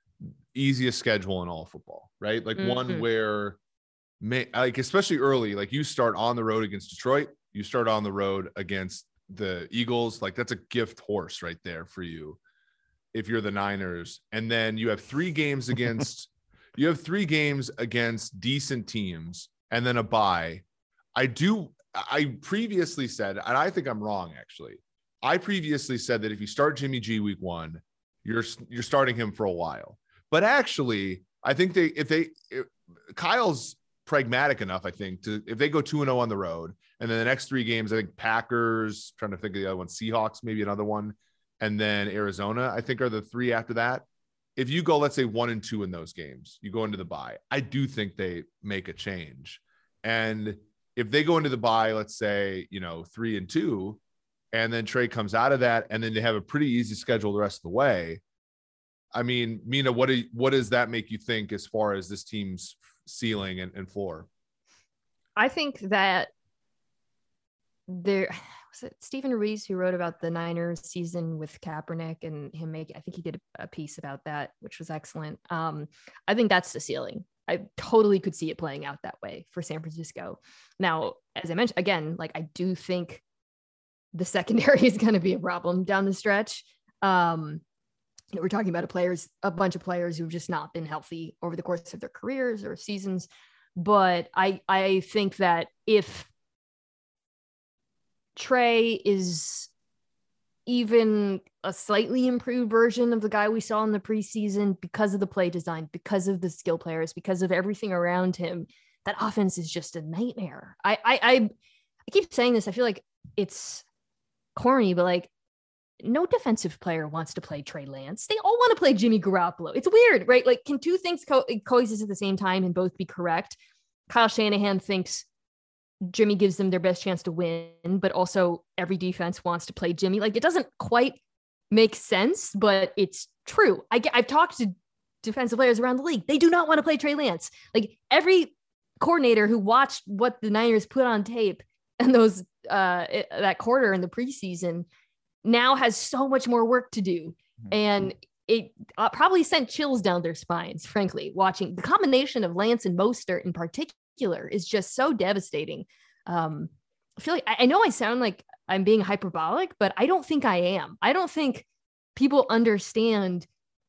easiest schedule in all football, right? Like mm-hmm. one where, may, like especially early, like you start on the road against Detroit, you start on the road against the Eagles. Like that's a gift horse right there for you if you're the Niners. And then you have three games against, you have three games against decent teams and then a bye. I do. I previously said, and I think I'm wrong, actually. I previously said that if you start Jimmy G week one, you're, you're starting him for a while. But actually, I think they, if they, if, Kyle's pragmatic enough, I think, to, if they go two and oh on the road, and then the next three games, I think Packers, trying to think of the other one, Seahawks, maybe another one, and then Arizona, I think are the three after that. If you go, let's say one and two in those games, you go into the bye. I do think they make a change. And if they go into the bye, let's say, you know, three and two, and then Trey comes out of that, and then they have a pretty easy schedule the rest of the way. I mean, Mina, what do you, what does that make you think as far as this team's ceiling and, and floor? I think that there was it Stephen Ruiz who wrote about the Niners season with Kaepernick and him making, I think he did a piece about that, which was excellent. Um, I think that's the ceiling. I totally could see it playing out that way for San Francisco. Now, as I mentioned, again, like I do think the secondary is going to be a problem down the stretch. Um, you know, we're talking about a players, a bunch of players who've just not been healthy over the course of their careers or seasons. But I, I think that if Trey is even a slightly improved version of the guy we saw in the preseason, because of the play design, because of the skill players, because of everything around him, that offense is just a nightmare. I, I, I, I keep saying this. I feel like it's corny, but like no defensive player wants to play Trey Lance. They all want to play Jimmy Garoppolo. It's weird, right? Like, can two things co- coexist at the same time and both be correct? Kyle Shanahan thinks Jimmy gives them their best chance to win, but also every defense wants to play Jimmy. Like, it doesn't quite make sense, but it's true. I get, I've talked to defensive players around the league. They do not want to play Trey Lance. Like, every coordinator who watched what the Niners put on tape and those uh it, that quarter in the preseason now has so much more work to do. And it uh, probably sent chills down their spines, frankly, watching the combination of Lance and Mostert in particular is just so devastating. Um, I feel like I, I know I sound like I'm being hyperbolic, but I don't think I am. I don't think people understand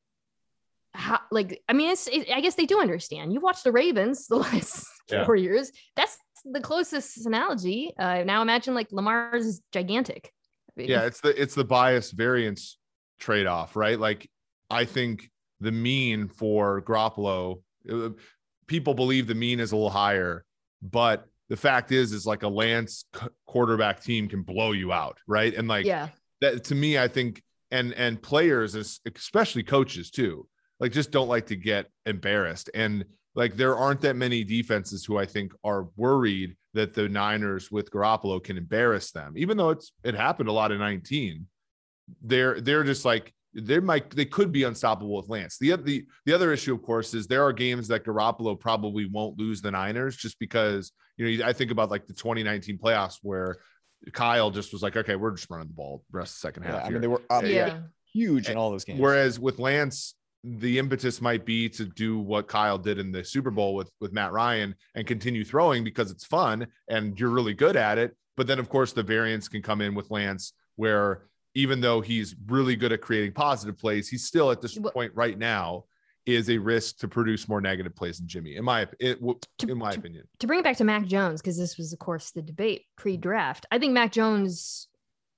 how, like, I mean, it's, it, I guess they do understand. You've watched the Ravens the last yeah. four years. That's the closest analogy. Uh, now imagine like Lamar's is gigantic. I mean, yeah, it's the it's the bias variance trade-off, right? Like, I think the mean for Garoppolo, it, people believe the mean is a little higher, but the fact is, is like a Lance quarterback team can blow you out, right? And like, yeah, that to me, I think, and and players, especially coaches too, like just don't like to get embarrassed. And like, there aren't that many defenses who I think are worried that the Niners with Garoppolo can embarrass them, even though it's it happened a lot in nineteen. They're they're just like they might they could be unstoppable with Lance. The the the other issue, of course, is there are games that Garoppolo probably won't lose the Niners just because, you know, I think about like the twenty nineteen playoffs where Kyle just was like, okay, we're just running the ball the rest of the second half. Yeah, I here. mean, they were up, yeah. huge in all those games. Whereas with Lance, the impetus might be to do what Kyle did in the Super Bowl with, with Matt Ryan and continue throwing because it's fun and you're really good at it. But then, of course, the variance can come in with Lance where even though he's really good at creating positive plays, he's still at this point right now is a risk to produce more negative plays than Jimmy, in my, it, in my to, opinion. To bring it back to Mac Jones, because this was, of course, the debate pre-draft. I think Mac Jones,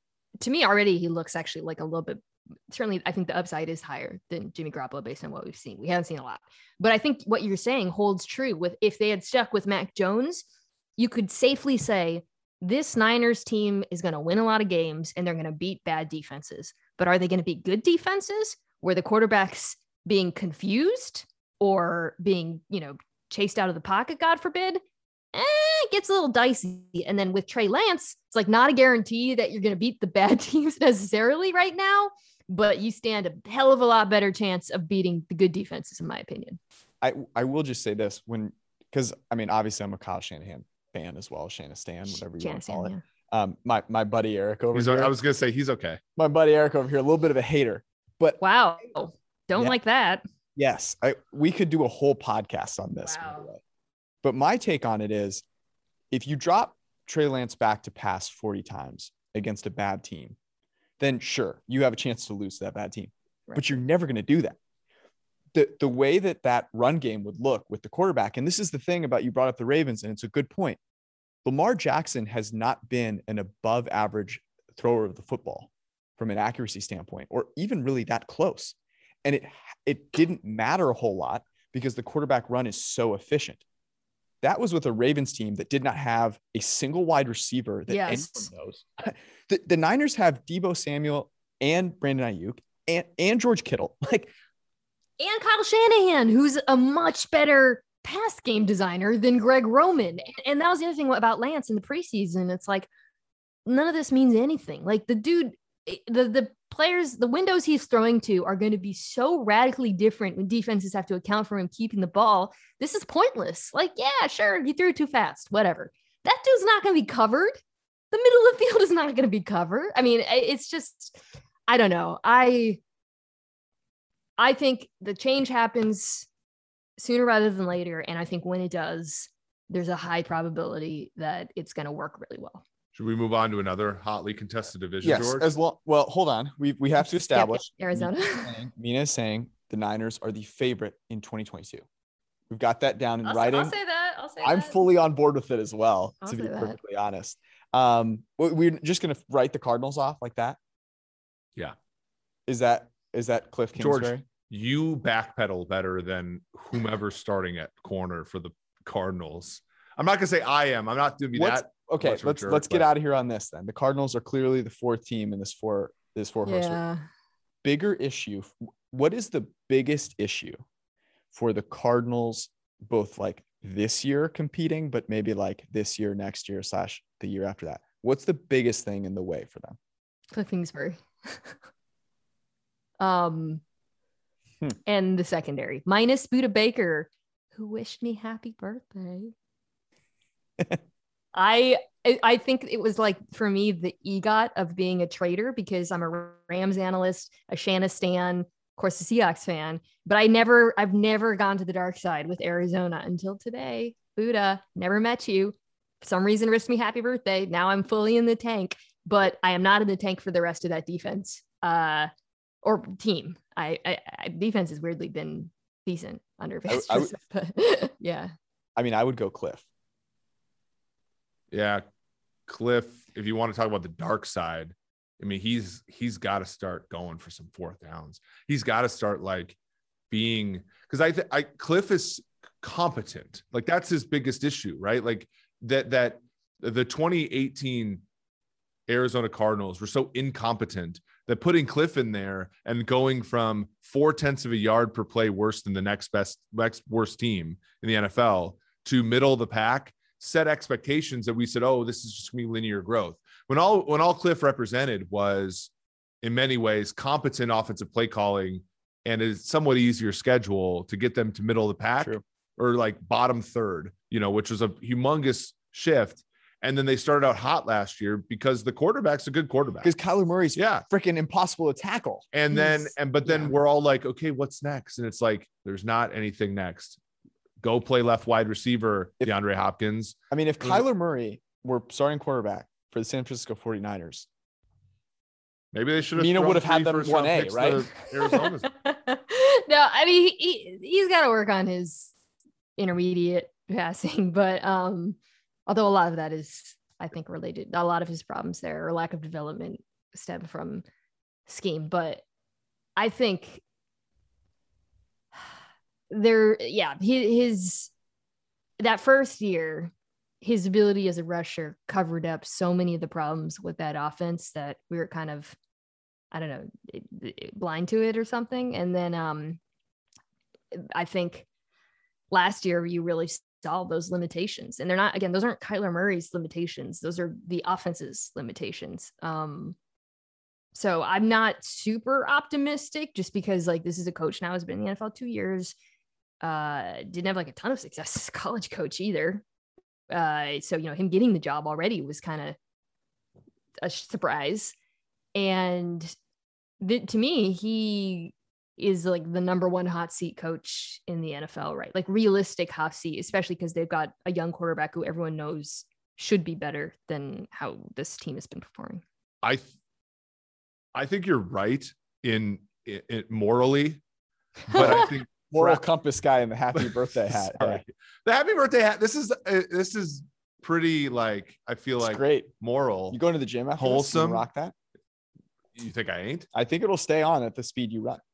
to me already, he looks actually like a little bit, certainly I think the upside is higher than Jimmy Garoppolo based on what we've seen. We haven't seen a lot. But I think what you're saying holds true with if they had stuck with Mac Jones, you could safely say, this Niners team is going to win a lot of games and they're going to beat bad defenses. But are they going to be good defenses where the quarterback's being confused or being, you know, chased out of the pocket, God forbid? Eh, it gets a little dicey. And then with Trey Lance, it's like not a guarantee that you're going to beat the bad teams necessarily right now, but you stand a hell of a lot better chance of beating the good defenses, in my opinion. I, I will just say this when, because I mean, obviously I'm a Kyle Shanahan fan as well, Shanistan, whatever you want to call it. Yeah. Um, my my buddy Eric over he's, here. I was gonna say he's okay. My buddy Eric over here, a little bit of a hater, but wow, don't yeah. like that. Yes, I we could do a whole podcast on this. Wow. By the way. But my take on it is, if you drop Trey Lance back to pass forty times against a bad team, then sure, you have a chance to lose to that bad team. Right. But you're never going to do that. The, the way that that run game would look with the quarterback, and this is the thing about, you brought up the Ravens, and it's a good point. Lamar Jackson has not been an above average thrower of the football from an accuracy standpoint, or even really that close. And it, it didn't matter a whole lot because the quarterback run is so efficient. That was with a Ravens team that did not have a single wide receiver that yes. anyone knows. The, the Niners have Deebo Samuel and Brandon Ayuk and, and George Kittle. Like, and Kyle Shanahan, who's a much better pass game designer than Greg Roman. And that was the other thing about Lance in the preseason. It's like, none of this means anything. Like the dude, the, the players, the windows he's throwing to are going to be so radically different when defenses have to account for him keeping the ball. This is pointless. Like, yeah, sure, he threw it too fast, whatever. That dude's not going to be covered. The middle of the field is not going to be covered. I mean, it's just, I don't know. I, I think the change happens sooner rather than later. And I think when it does, there's a high probability that it's going to work really well. Should we move on to another hotly contested division, yes, George? As long, well, hold on. We we have to establish yeah, Arizona. Mina is, saying, Mina is saying the Niners are the favorite in twenty twenty-two. We've got that down in I'll, writing. I'll say that. I'll say I'm that. fully on board with it as well, I'll to be that. perfectly honest. Um, we're just gonna write the Cardinals off like that. Yeah. Is that is that Cliff Kingsbury? George, you backpedal better than whomever's starting at corner for the Cardinals. I'm not gonna say I am. I'm not doing What's, that. Okay, let's jerk, let's but... get out of here on this then. The Cardinals are clearly the fourth team in this four this four horse yeah. race. Bigger issue. What is the biggest issue for the Cardinals, both like this year competing, but maybe like this year, next year, slash the year after that? What's the biggest thing in the way for them? Cliff Kingsbury. um, hmm. And the secondary, minus Buda Baker, who wished me happy birthday. I I think it was like for me the EGOT of being a trader because I'm a Rams analyst, a Shanna stan, of course a Seahawks fan, but I never I've never gone to the dark side with Arizona until today. Buddha, never met you. For some reason risked me happy birthday. Now I'm fully in the tank, but I am not in the tank for the rest of that defense uh or team. I, I, I defense has weirdly been decent under Vance I- I Joseph, but yeah. I mean, I would go Cliff. Yeah, Cliff, if you want to talk about the dark side, I mean, he's he's got to start going for some fourth downs. He's got to start like being because I, th- I Cliff is competent. Like that's his biggest issue, right? Like that that the twenty eighteen Arizona Cardinals were so incompetent that putting Cliff in there and going from four tenths of a yard per play worse than the next best next worst team in the N F L to middle of the pack set expectations that we said, oh, this is just gonna be linear growth. When all when all Cliff represented was in many ways competent offensive play calling and a somewhat easier schedule to get them to middle of the pack. True. Or like bottom third, you know, which was a humongous shift. And then they started out hot last year because the quarterback's a good quarterback. Because Kyler Murray's yeah. freaking impossible to tackle. And He's, then, and but then yeah. we're all like, okay, what's next? And it's like, there's not anything next. Go play left wide receiver, if, DeAndre Hopkins. I mean, if Kyler Murray were starting quarterback for the San Francisco forty-niners, maybe they should have. Mina would have had them one A, right? Arizona's. No, I mean, he, he's got to work on his intermediate passing, but um, although a lot of that is, I think, related, a lot of his problems there or lack of development stem from scheme. But I think there, yeah, his, his that first year, his ability as a rusher covered up so many of the problems with that offense that we were kind of, I don't know, blind to it or something. And then um, I think last year you really saw those limitations, and they're not, again, those aren't Kyler Murray's limitations. Those are the offense's limitations. Um, so I'm not super optimistic just because like, this is a coach now has been in the N F L two years. Uh, didn't have like a ton of success as a college coach either. Uh, so, you know, him getting the job already was kind of a surprise. And th- to me, he is like the number one hot seat coach in the N F L, right? Like realistic hot seat, especially because they've got a young quarterback who everyone knows should be better than how this team has been performing. I, th- I think you're right in it morally, but I think moral compass guy in the happy birthday hat. Yeah. The happy birthday hat. This is uh, this is pretty like I feel it's like great moral. You going to the gym after wholesome. This? You rock that. You think I ain't? I think it'll stay on at the speed you run.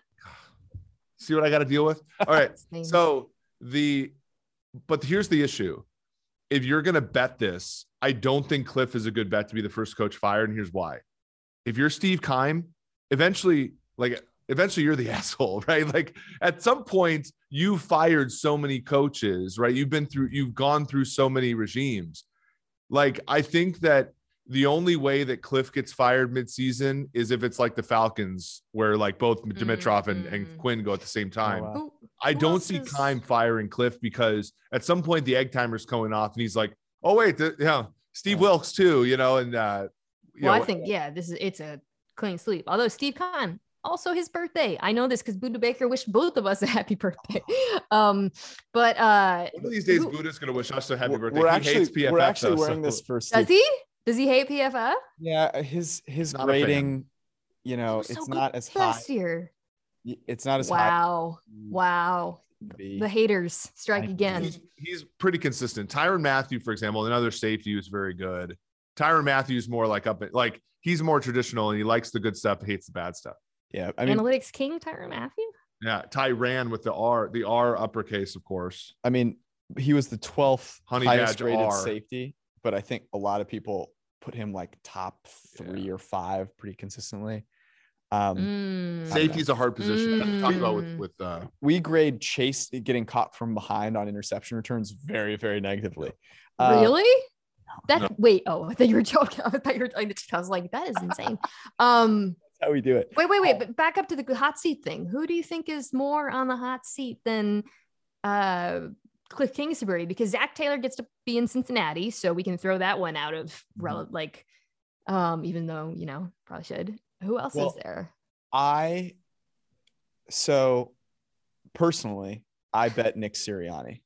See what I got to deal with. All right. So the, but here's the issue. If you're going to bet this, I don't think Cliff is a good bet to be the first coach fired. And here's why. If you're Steve Keim, eventually, like eventually you're the asshole, right? Like at some point you fired so many coaches, right? You've been through, you've gone through so many regimes. Like, I think that the only way that Cliff gets fired midseason is if it's like the Falcons, where like both Dimitrov and, and Quinn go at the same time. Oh, wow. I don't see is... Keim firing Cliff because at some point the egg timer's going off and he's like, oh wait, the, yeah, Steve yeah. Wilkes too, you know, and uh, you well, know, I think yeah, this is it's a clean sweep. Although Steve Keim, also his birthday, I know this because Buddha Baker wished both of us a happy birthday. Um, but uh, one of these days, who, Buddha's gonna wish us a happy birthday. We're he actually hates P F F, we're actually though, wearing so. this for Steve. Does he? Does he hate P F F? Yeah, his his not rating, you know, so it's good not as high. last year. It's not as wow. high. Wow, wow. The haters strike again. He's, he's pretty consistent. Tyrann Mathieu, for example, another safety who's very good. Tyrann Mathieu's more like up at, like he's more traditional and he likes the good stuff, hates the bad stuff. Yeah, I mean, analytics king Tyrann Mathieu. Yeah, Tyrann with the R, the R uppercase, of course. I mean, he was the twelfth Honey highest Badge rated R. safety, but I think a lot of people put him like top three Yeah. or five pretty consistently. Um, Mm. Safety's a hard position. That's what we talked about with Mm. with uh, we grade Chase getting caught from behind on interception returns very, very negatively. Uh, Really? That no. wait, oh, I thought you were joking. I thought you were. I was like, that is insane. Um, That's how we do it. wait, wait, wait. But back up to the hot seat thing. Who do you think is more on the hot seat than uh, Cliff Kingsbury, because Zach Taylor gets to be in Cincinnati, so we can throw that one out of mm-hmm. like, um, even though, you know, probably should. Who else well, is there? I, so personally, I bet Nick Sirianni.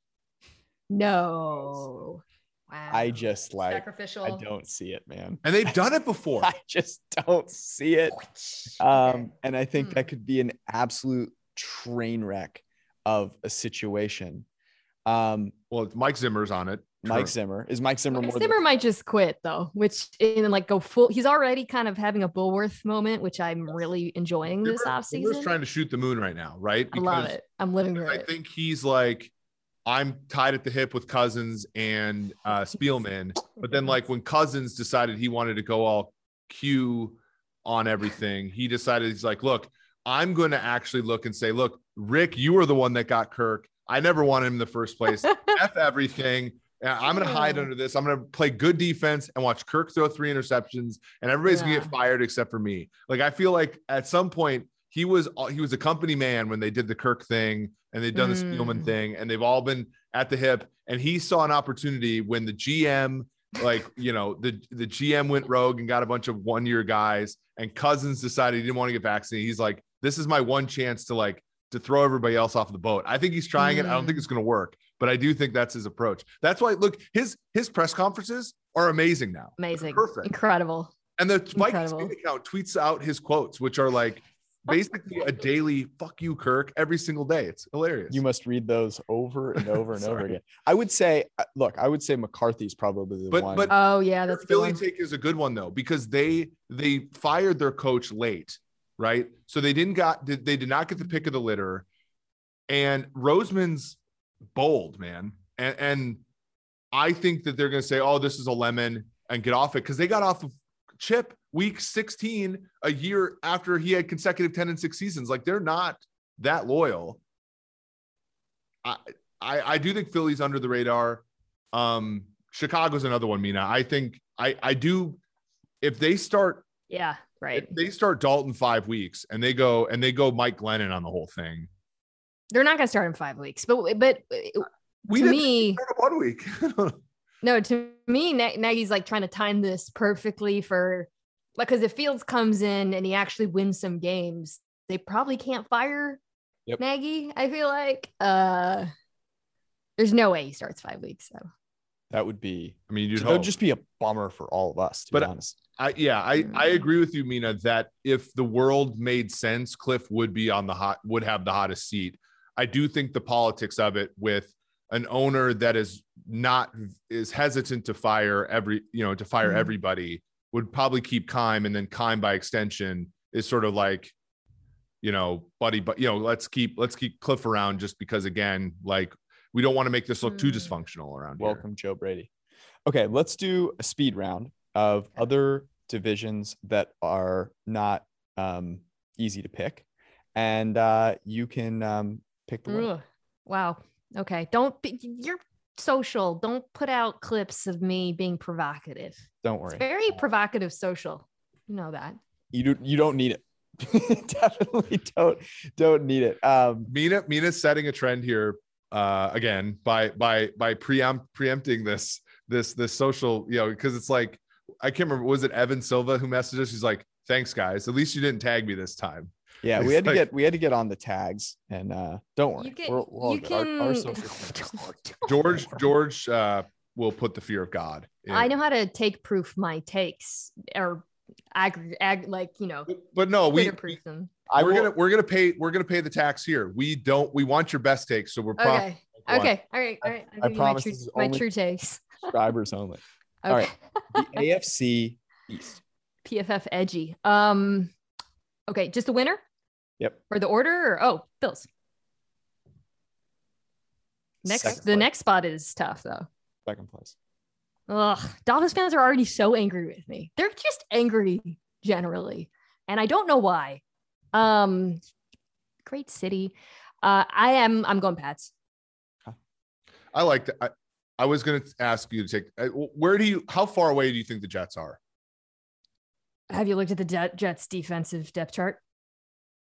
No. Wow. I just like, sacrificial. I don't see it, man. And they've done it before. I just don't see it. Um, and I think hmm. that could be an absolute train wreck of a situation. Um, well, it's Mike Zimmer's on it. Mike Zimmer is Mike Zimmer. Mike more Zimmer than- might just quit though, which and like go full. He's already kind of having a Bullworth moment, which I'm really enjoying Zimmer, this offseason. Zimmer's trying to shoot the moon right now, right? Because I love it. I'm living for I it. I think he's like, I'm tied at the hip with Cousins and uh, Spielman, but then like when Cousins decided he wanted to go all Q on everything, he decided he's like, look, I'm going to actually look and say, look, Rick, you were the one that got Kirk. I never wanted him in the first place. F everything. I'm going to hide under this. I'm going to play good defense and watch Kirk throw three interceptions, and everybody's yeah. going to get fired except for me. Like, I feel like at some point he was, he was a company man when they did the Kirk thing and they've done mm. the Spielman thing, and they've all been at the hip. And he saw an opportunity when the G M, like, you know, the, the G M went rogue and got a bunch of one-year guys, and Cousins decided he didn't want to get vaccinated. He's like, this is my one chance to like, to throw everybody else off the boat. I think he's trying mm. it. I don't think it's going to work, but I do think that's his approach. That's why, look, his his press conferences are amazing now. Amazing. Perfect. Incredible. And the Vikings account tweets out his quotes, which are like basically a daily fuck you, Kirk, every single day. It's hilarious. You must read those over and over and over again. I would say, look, I would say McCarthy's probably the but, one. But oh, yeah, that's a Philly good one. take is a good one, though, because they they fired their coach late. Right. So they didn't got, they did not get the pick of the litter, and Roseman's bold, man. And, and I think that they're going to say, oh, this is a lemon and get off it. Cause they got off of Chip week sixteen, a year after he had consecutive ten and six seasons. Like, they're not that loyal. I, I, I do think Philly's under the radar. Um, Chicago's another one, Mina. I think I, I do. If they start, yeah. Right. If they start Dalton five weeks and they go and they go Mike Glennon on the whole thing. They're not going to start in five weeks, but but we to didn't me, start one week. no, to me, Nagy's like trying to time this perfectly for like, because if Fields comes in and he actually wins some games, they probably can't fire yep. Nagy. I feel like uh, there's no way he starts five weeks. So that would be, I mean, that would just be a bummer for all of us, to but be honest. I, yeah, I, I agree with you, Mina, that if the world made sense, Cliff would be on the hot, would have the hottest seat. I do think the politics of it with an owner that is not, is hesitant to fire every, you know, to fire mm-hmm. everybody would probably keep Keim, and then Keim by extension is sort of like, you know, buddy, but, you know, let's keep, let's keep Cliff around just because, again, like, we don't want to make this look too dysfunctional around here. Welcome, Joe Brady. Okay, let's do a speed round of other divisions that are not um, easy to pick, and uh, you can um, pick the one. Wow. Okay. Don't be, you're social. Don't put out clips of me being provocative. Don't worry. It's very provocative social. You know that. You do. You don't need it. Definitely don't. Don't need it. Um, Mina, Mina's setting a trend here. Uh, again, by by by preempt preempting this this this social, you know, because it's like, I can't remember, was it Evan Silva who messaged us? He's like, thanks guys, at least you didn't tag me this time. Yeah, it's we had like, to get we had to get on the tags, and uh don't worry, you, we're, we're you can our, our social George George uh will put the fear of God in. I know how to take proof my takes, or ag, ag like, you know, but, but no, we proof them. I we're will, gonna we're gonna pay we're gonna pay the tax here. We don't we want your best takes, so we're okay. Okay, all right, all right. I, I promise my true, my true takes. Subscribers only. Okay. All right, the A F C East. P F F edgy. Um, okay, just the winner. Yep. Or the order, or oh, Bills. Next, Second the place. Next spot is tough though. Second place. Ugh, Dolphins fans are already so angry with me. They're just angry generally, and I don't know why. Um, great city. Uh, I am. I'm going Pats. I like that. I, I was going to ask you to take. Where do you? How far away do you think the Jets are? Have you looked at the Jets defensive depth chart?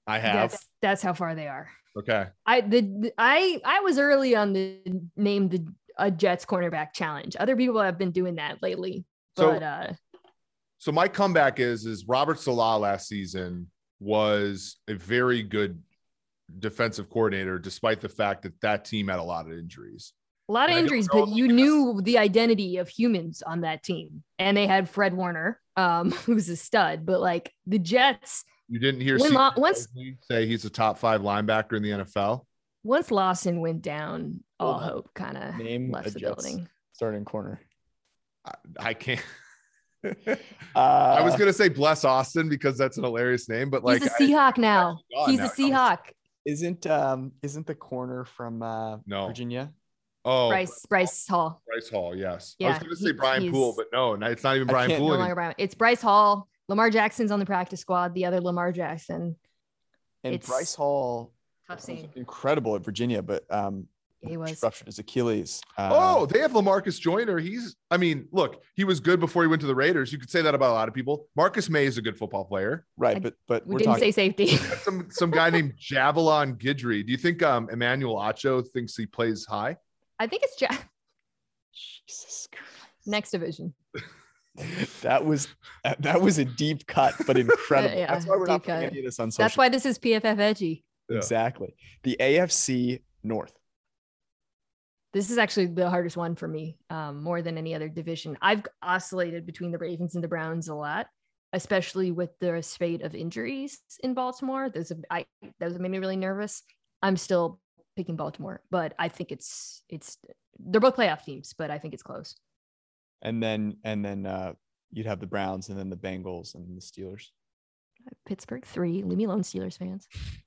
I have. That's, that's how far they are. Okay. I the I I was early on the name the a Jets cornerback challenge. Other people have been doing that lately, but So, uh, so my comeback is is Robert Saleh last season was a very good defensive coordinator, despite the fact that that team had a lot of injuries. a lot of And I don't injuries, know but if you because- knew the identity of humans on that team, and they had Fred Warner, um, who's a stud. But like the Jets, You didn't hear When C J Lo- once- Mosley say he's a top five linebacker in the N F L. once Lawson went down, all Hold on. hope kind of Name left a the Jets building. starting corner. I, I can't. Uh, I was gonna say Bless Austin because that's an hilarious name, but like He's a I- Seahawk now. gone He's now. a Seahawk. isn't um isn't the corner from uh, No. Virginia? oh Bryce Bryce Hall. Bryce Hall, yes. I Yeah, was gonna say he- Brian he's- Poole, but no, no, it's not even I Brian can't- Poole. No anymore. longer Brian. It's Bryce Hall. Lamar Jackson's on the practice squad. The other Lamar Jackson. And It's Bryce Hall Tough was scene. incredible at Virginia, but um, He was. ruptured his Achilles. Uh, Oh, they have LaMarcus Joyner. He's, I mean, look, he was good before he went to the Raiders. You could say that about a lot of people. Marcus May is a good football player. right, I- but but We we're didn't talking. say safety. Some some guy named Javelin Guidry. Do you think um, Emmanuel Acho thinks he plays high? I think it's ja- Jesus Christ. next division. That was that was a deep cut, but incredible. Yeah, That's why we're not deep putting cut. any of this on social. That's why this is P F F edgy. Yeah. Exactly. The A F C North. This is actually the hardest one for me, um, more than any other division. I've oscillated between the Ravens and the Browns a lot, especially with the spate of injuries in Baltimore. Those have, I those have made me really nervous. I'm still picking Baltimore, but I think it's it's they're both playoff teams, but I think it's close. And then and then uh, you'd have the Browns and then the Bengals and the Steelers. Pittsburgh three. Leave me alone, Steelers fans.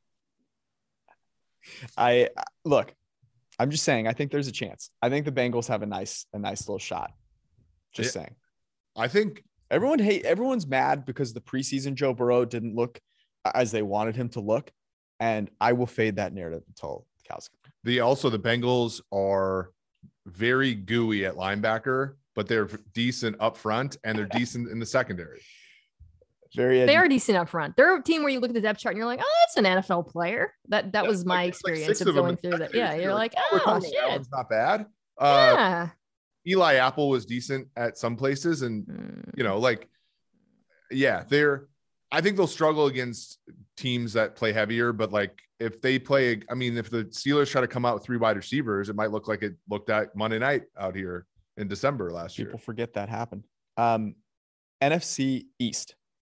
I look, I'm just saying, I think there's a chance. I think the Bengals have a nice, a nice little shot. Just saying. I think Everyone hate everyone's mad because the preseason Joe Burrow didn't look as they wanted him to look. And I will fade that narrative until the cows come home. the also the Bengals are very gooey at linebacker, but they're decent up front and they're decent in the secondary. Very They edu- are decent up front. They're a team where you look at the depth chart and you're like, oh, that's an N F L player. That that Yeah, was my like- it's like experience six of them going in through that. secondary. Yeah, you're like, oh, oh, Ricardo shit. Allen's not bad. Uh, Yeah. Eli Apple was decent at some places, and Mm. you know, like, yeah, they're. I think they'll struggle against teams that play heavier, but like if they play, I mean, if the Steelers try to come out with three wide receivers, it might look like it looked at Monday night out here in December last year. people forget that happened. Um, N F C East.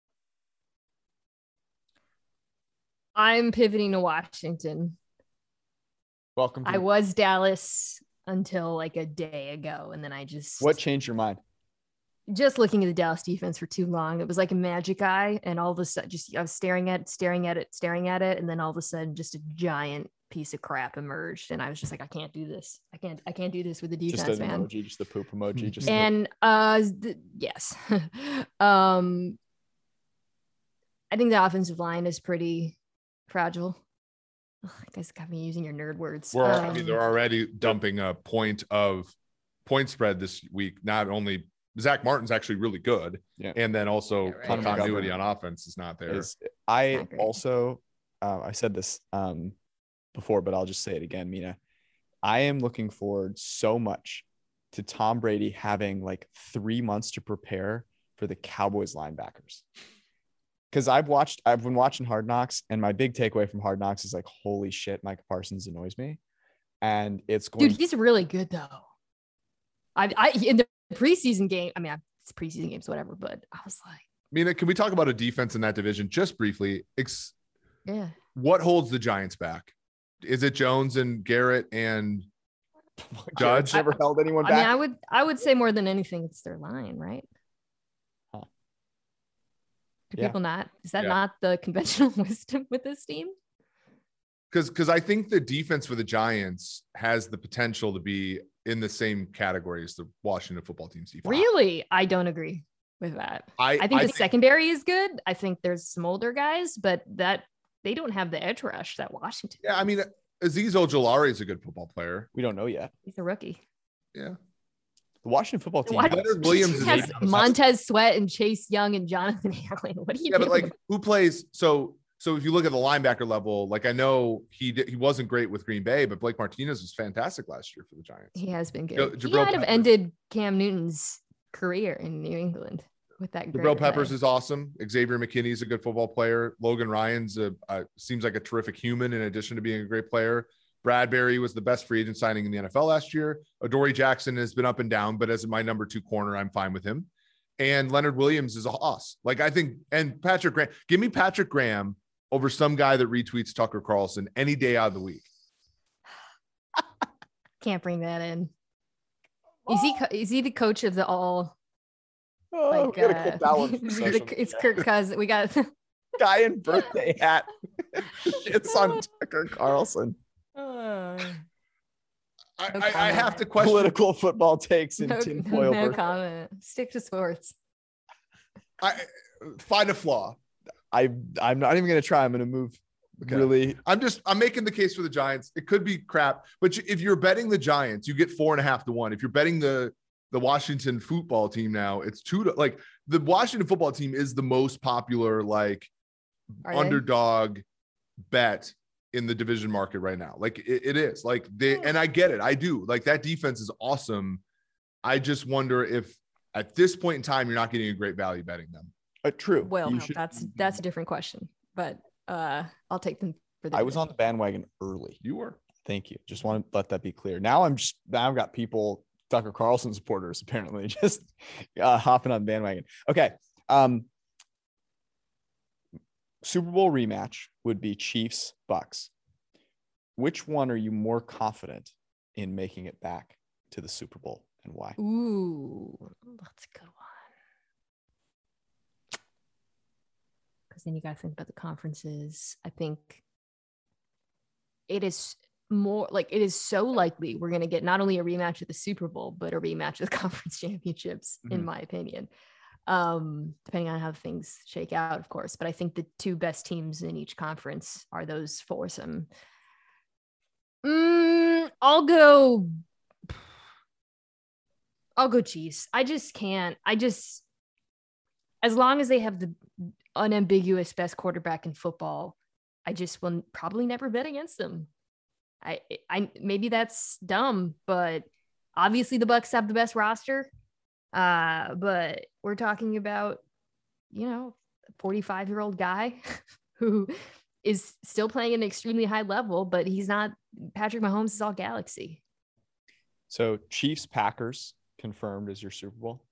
I'm pivoting to Washington. Welcome. To I was Dallas until like a day ago. And then I just what changed your mind? just looking at the Dallas defense for too long. It was like a magic eye. And all of a sudden just I was staring at it, staring at it, staring at it. And then all of a sudden just a giant piece of crap emerged. And I was just like, I can't do this. I can't, I can't do this with the Just defense, an man. emoji, just the poop emoji. Just the- And uh th- yes. um I think the offensive line is pretty fragile. Ugh, you guys got me using your nerd words. We're, I mean, Um, they're already dumping a point of point spread this week. Not only Zach Martin's actually really good, Yeah. and then also Yeah, right. the continuity on offense is not there. is I not great. also uh, I said this um, before, but I'll just say it again, Mina. I am looking forward so much to Tom Brady having like three months to prepare for the Cowboys linebackers. Because I've watched, I've been watching Hard Knocks, and my big takeaway from Hard Knocks is like, holy shit, Micah Parsons annoys me, and it's going. dude, he's really good though. I I in the preseason game, I mean, it's preseason games, whatever, but I was like, Mina, can we talk about a defense in that division just briefly? Ex- yeah. what holds the Giants back? Is it Jones and Garrett and Judge never held anyone I back. mean, I would I would say more than anything, it's their line, right? Huh. Do Yeah. people not? Is that Yeah. not the conventional wisdom with this team? because because I think the defense for the Giants has the potential to be in the same category as the Washington football team's defense. Really? I don't agree with that. I, I think the secondary is good. I think there's some older guys, but that they don't have the edge rush that Washington. Yeah, I mean, Azeez Ojulari is a good football player. we don't know yet. He's a rookie. Yeah. The Washington football team. What? has- Leonard Williams is has eight. Montez Sweat and Chase Young and Jonathan Allen. What are you Yeah, doing? but like who plays? So So if you look at the linebacker level, like I know he did, he wasn't great with Green Bay, but Blake Martinez was fantastic last year for the Giants. He has been good. J- He might have Peppers, ended Cam Newton's career in New England with that. Jabril Peppers is awesome. Xavier McKinney is a good football player. Logan Ryan's a, a seems like a terrific human in addition to being a great player. Bradbury was the best free agent signing in the N F L last year. Adoree Jackson has been up and down, but as my number two corner, I'm fine with him. And Leonard Williams is a hoss. Like I think, and Patrick Graham, give me Patrick Graham over some guy that retweets Tucker Carlson any day out of the week. Can't bring that in. Is he, is he the coach of the all? Oh, like, we gotta uh, clip that one from social the, it's media. Kirk Cousins. We got Guy in birthday hat. It's on Tucker Carlson. Uh, I, No I, I comment. have to question. Political football takes in no, tinfoil. no birthday. comment. Stick to sports. I find a flaw. I I'm not even gonna try. I'm gonna move. Okay. Really, I'm just I'm making the case for the Giants. It could be crap, but you- if you're betting the Giants, you get four and a half to one. If you're betting the the Washington football team now, it's two to like the Washington football team is the most popular like Are they? underdog bet in the division market right now. Like it, it is like they and I get it. I do like that defense is awesome. I just wonder if at this point in time you're not getting a great value betting them. uh, true. Well, You no, should- that's that's a different question. But uh, I'll take them for the. I was on the bandwagon early. You were. Thank you. Just want to let that be clear. Now I'm just now I've got people, Tucker Carlson supporters, apparently just uh, hopping on the bandwagon. Okay. Um, Super Bowl rematch would be Chiefs Bucks. Which one are you more confident in making it back to the Super Bowl, and why? Ooh, that's a good one. Because then you got to think about the conferences. I think it is more like it is so likely we're going to get not only a rematch of the Super Bowl, but a rematch of the conference championships, Mhm. in my opinion. Um, depending on how things shake out, of course. But I think the two best teams in each conference are those foursome. Mm, I'll go. I'll go Chiefs. I just can't. I just, as long as they have the unambiguous best quarterback in football, I just will probably never bet against them. I, I maybe that's dumb, but obviously the Bucks have the best roster. Uh, but we're talking about, you know, a forty-five year old guy who is still playing at an extremely high level, but he's not. Patrick Mahomes is all galaxy. So Chiefs Packers confirmed as your Super Bowl,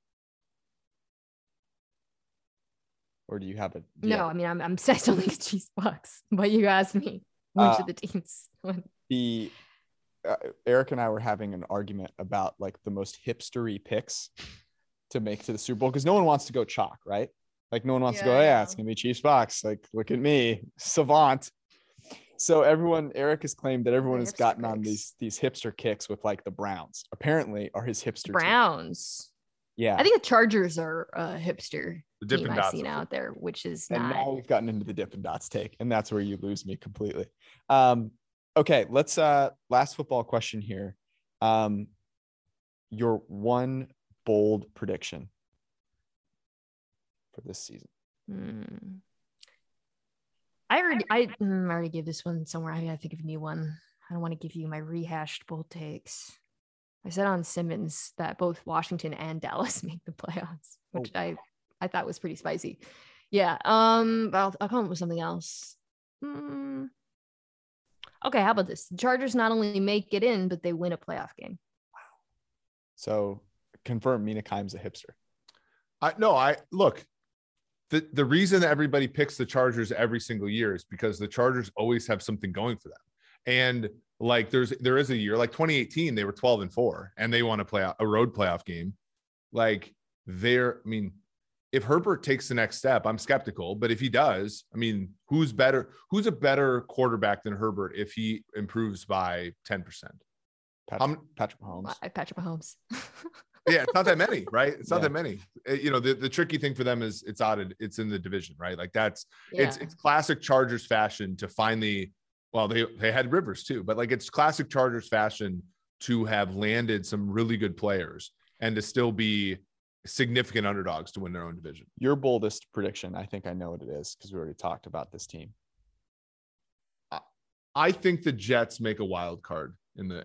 or do you have a do you No, have- I mean, I'm, I'm I still think it's Chiefs Bucks, but you asked me which Uh, of the teams. the uh, Eric and I were having an argument about like the most hipstery picks to make to the Super Bowl because no one wants to go chalk, right? Like no one wants to Yeah, go, I yeah, know. it's gonna be Chiefs Bucks. Like look at me, savant. So everyone, Eric has claimed that everyone has hipster gotten on picks. these these hipster kicks with like the Browns. Apparently, are his hipster team. Browns. Yeah, I think the Chargers are a hipster The team Dippin' I've Dots seen of out there, which is and not. now we've gotten into the Dippin' Dots take, and that's where you lose me completely. Um, okay, let's uh last football question here. Um, your one bold prediction for this season. Hmm. I already, I, mm, I already gave this one somewhere. I gotta think of a new one. I don't want to give you my rehashed bold takes. I said on Simmons that both Washington and Dallas make the playoffs, which Oh. I, I thought was pretty spicy. Yeah. Um. But I'll, I'll come up with something else. Hmm. Okay. How about this? The Chargers not only make it in, but they win a playoff game. So confirm Mina Kimes a hipster. I no, I look. The, the reason that everybody picks the Chargers every single year is because the Chargers always have something going for them. And like there's there is a year like twenty eighteen, they were twelve and four and they want to play a road playoff game. Like they're, I mean, if Herbert takes the next step, I'm skeptical, but if he does, I mean, who's better? Who's a better quarterback than Herbert if he improves by ten percent? Patrick, Um, Patrick Mahomes. I Patrick Mahomes. Yeah, it's not that many, right? It's not Yeah. that many. Uh, You know, the, the tricky thing for them is it's out of, it's in the division, right? Like that's Yeah. it's it's classic Chargers fashion to finally, well, they they had Rivers too, but like it's classic Chargers fashion to have landed some really good players and to still be significant underdogs to win their own division. Your boldest prediction, I think I know what it is because we already talked about this team. I think the Jets make a wild card in the.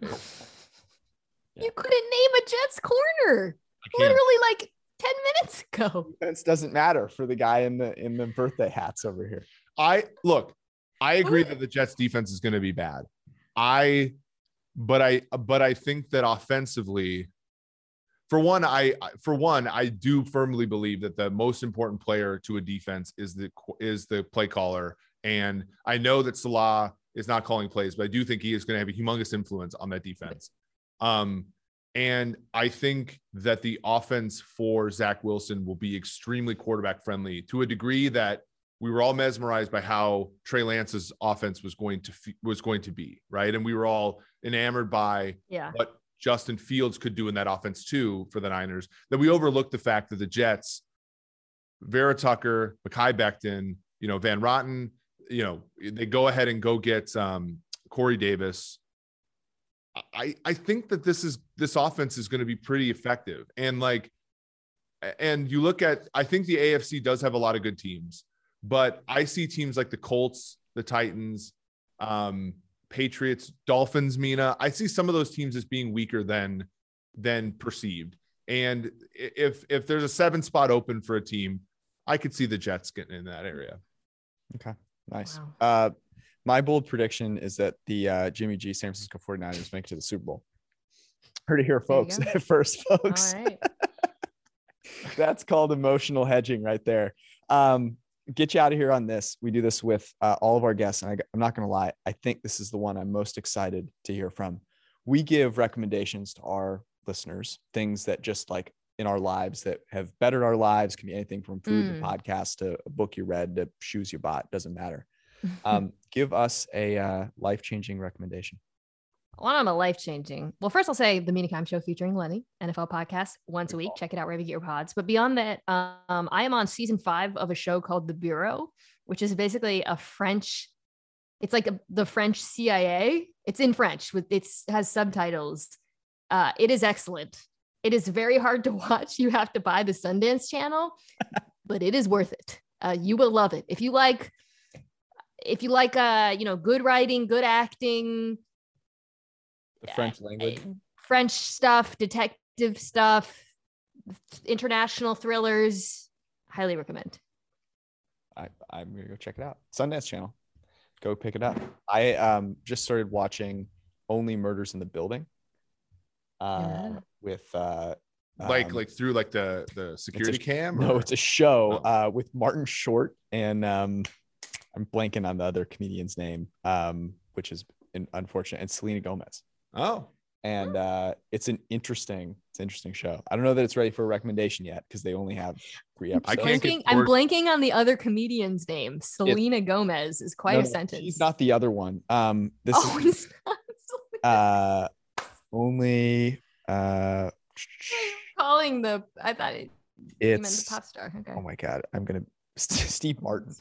You couldn't name a Jets corner literally like ten minutes ago. Defense doesn't matter for the guy in the in the birthday hats over here. I look, I agree that the Jets defense is going to be bad. I, but I, but I think that offensively, for one, I, for one, I do firmly believe that the most important player to a defense is the, is the play caller. And I know that Salah is not calling plays, but I do think he is going to have a humongous influence on that defense. Um, and I think that the offense for Zach Wilson will be extremely quarterback friendly to a degree that we were all mesmerized by how Trey Lance's offense was going to was going to be, right? And we were all enamored by yeah. what Justin Fields could do in that offense too for the Niners, that we overlooked the fact that the Jets, Vera Tucker, Mekhi Becton, you know, Van Rotten, you know, they go ahead and go get um, Corey Davis. I, I think that this is this offense is going to be pretty effective. And like, and you look at, I think the A F C does have a lot of good teams, but I see teams like the Colts, the Titans, um, Patriots, Dolphins, Mina. I see some of those teams as being weaker than than perceived. And if if there's a seven spot open for a team, I could see the Jets getting in that area. Okay, nice. Wow. Uh, my bold prediction is that the uh, Jimmy G San Francisco forty-niners make it to the Super Bowl. Heard it here, folks. First, folks. All right. That's called emotional hedging right there. Um, get you out of here on this. We do this with uh, all of our guests, and I, I'm not going to lie. I think this is the one I'm most excited to hear from. We give recommendations to our listeners, things that just like in our lives that have bettered our lives. Can be anything from food Mm. to podcast to a book you read to shoes you bought. Doesn't matter. Um, give us a uh, life-changing recommendation. One on a life-changing. Well, first I'll say the Mina Kimes Show featuring Lenny, N F L podcast once a week. Check it out wherever you get your pods. But beyond that, um, I am on season five of a show called The Bureau, which is basically a French. It's like a, the French C I A. It's in French with it's has subtitles. Uh, it is excellent. It is very hard to watch. You have to buy the Sundance Channel, but it is worth it. Uh, you will love it if you like. If you like, uh, you know, good writing, good acting. The French language. French stuff, detective stuff, international thrillers. Highly recommend. I, I'm gonna go check it out. Sundance Channel. Go pick it up. I um just started watching Only Murders in the Building. Uh, Yeah. with uh, Like, um, like through like the, the security a- cam? no, or- it's a show Oh. uh with Martin Short and um, I'm blanking on the other comedian's name, um, which is an unfortunate, and Selena Gomez. Oh, And uh, it's an interesting, it's an interesting show. I don't know that it's ready for a recommendation yet because they only have three I episodes. can't get Blanking, I'm word- blanking on the other comedian's name. Selena Gomez is quite No, a no, sentence. He's not the other one. Um, this Oh, is he's not. uh, only uh, Calling the. I thought it. You meant the it's pop star. Okay. oh my god, I'm gonna Steve Martin.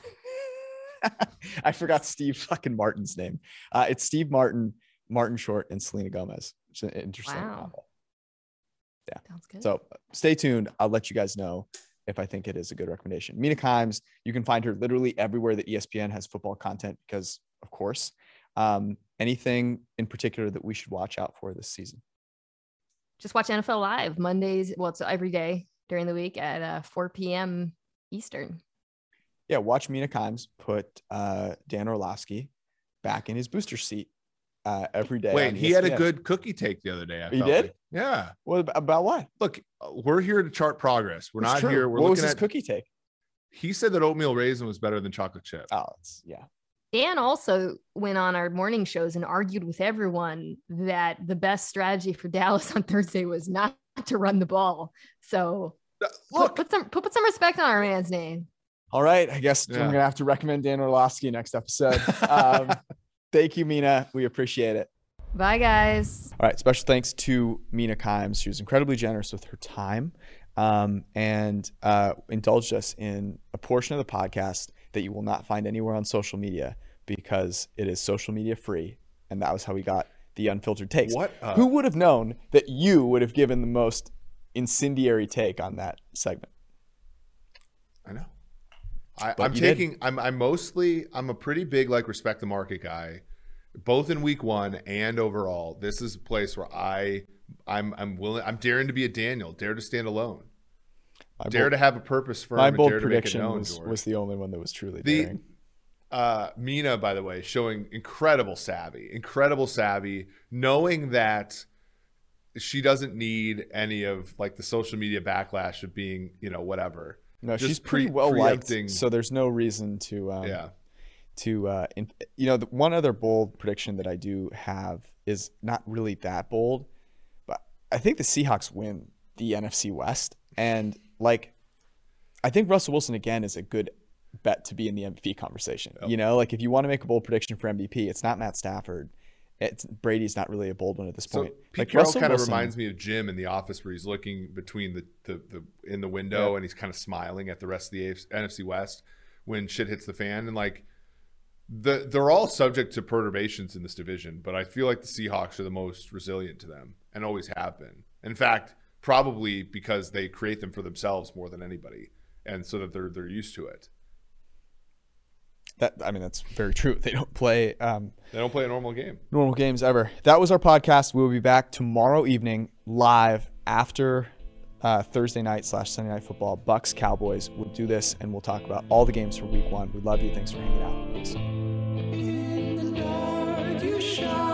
I forgot Steve fucking Martin's name. Uh, it's Steve Martin, Martin Short, and Selena Gomez. It's an interesting Wow. combo. Sounds good. So stay tuned. I'll let you guys know if I think it is a good recommendation. Mina Kimes, you can find her literally everywhere that E S P N has football content because, of course. Um, anything in particular that we should watch out for this season? Just watch N F L Live Mondays. Well, it's every day during the week at uh, four p.m. Eastern. Yeah, watch Mina Kimes put uh, Dan Orlovsky back in his booster seat uh, every day. wait, on he had a E S P N. good cookie take the other day. I He felt did? like. Yeah. What ab- about what? Look, uh, we're here to chart progress. We're It's not true. here. We're what was looking his at. cookie take? He said that oatmeal raisin was better than chocolate chip. Oh, it's yeah. Dan also went on our morning shows and argued with everyone that the best strategy for Dallas on Thursday was not to run the ball. So Uh, put, Look, put some put, put some respect on our man's name. All right, I guess Yeah. I'm gonna have to recommend Dan Orlovsky next episode. Um, thank you, Mina. We appreciate it. Bye, guys. All right, special thanks to Mina Kimes. She was incredibly generous with her time um, and uh, indulged us in a portion of the podcast that you will not find anywhere on social media because it is social media free. And that was how we got the unfiltered takes. What? Uh, Who would have known that you would have given the most incendiary take on that segment? I know. I, But I'm you did. taking. I'm. I'm mostly. I'm a pretty big like respect the market guy, both in week one and overall. This is a place where I, I'm, I'm willing. I'm daring to be a Daniel. Dare to stand alone. My dare bold, to have a purpose for my him. bold Dare prediction to make it known, was, George. was the only one that was truly The, daring. uh, Mina, by the way, showing incredible savvy, incredible savvy, knowing that she doesn't need any of like the social media backlash of being, you know, whatever. No, Just she's pretty pre- well liked, preempting- so there's no reason to um, Yeah. to uh, in, you know, the one other bold prediction that I do have is not really that bold, but I think the Seahawks win the N F C West, and like I think Russell Wilson again is a good bet to be in the M V P conversation. Yep. You know, like if you want to make a bold prediction for M V P, it's not Matt Stafford. It's Brady's not really a bold one at this So point. Pete Like Carroll Russell kind of Wilson- reminds me of Jim in The Office, where he's looking between the, the, the in the window Yeah. and he's kind of smiling at the rest of the N F C West when shit hits the fan. And like the they're all subject to perturbations in this division, but I feel like the Seahawks are the most resilient to them and always have been. In fact, probably because they create them for themselves more than anybody, and so that they're they're used to it. That I mean, that's very true. They don't play um, They don't play a normal game. normal games ever. That was our podcast. We'll be back tomorrow evening live after uh, Thursday night slash Sunday night football. Bucks Cowboys. We'll do this and we'll talk about all the games for week one. We love you. Thanks for hanging out. Peace. In the dark you shine.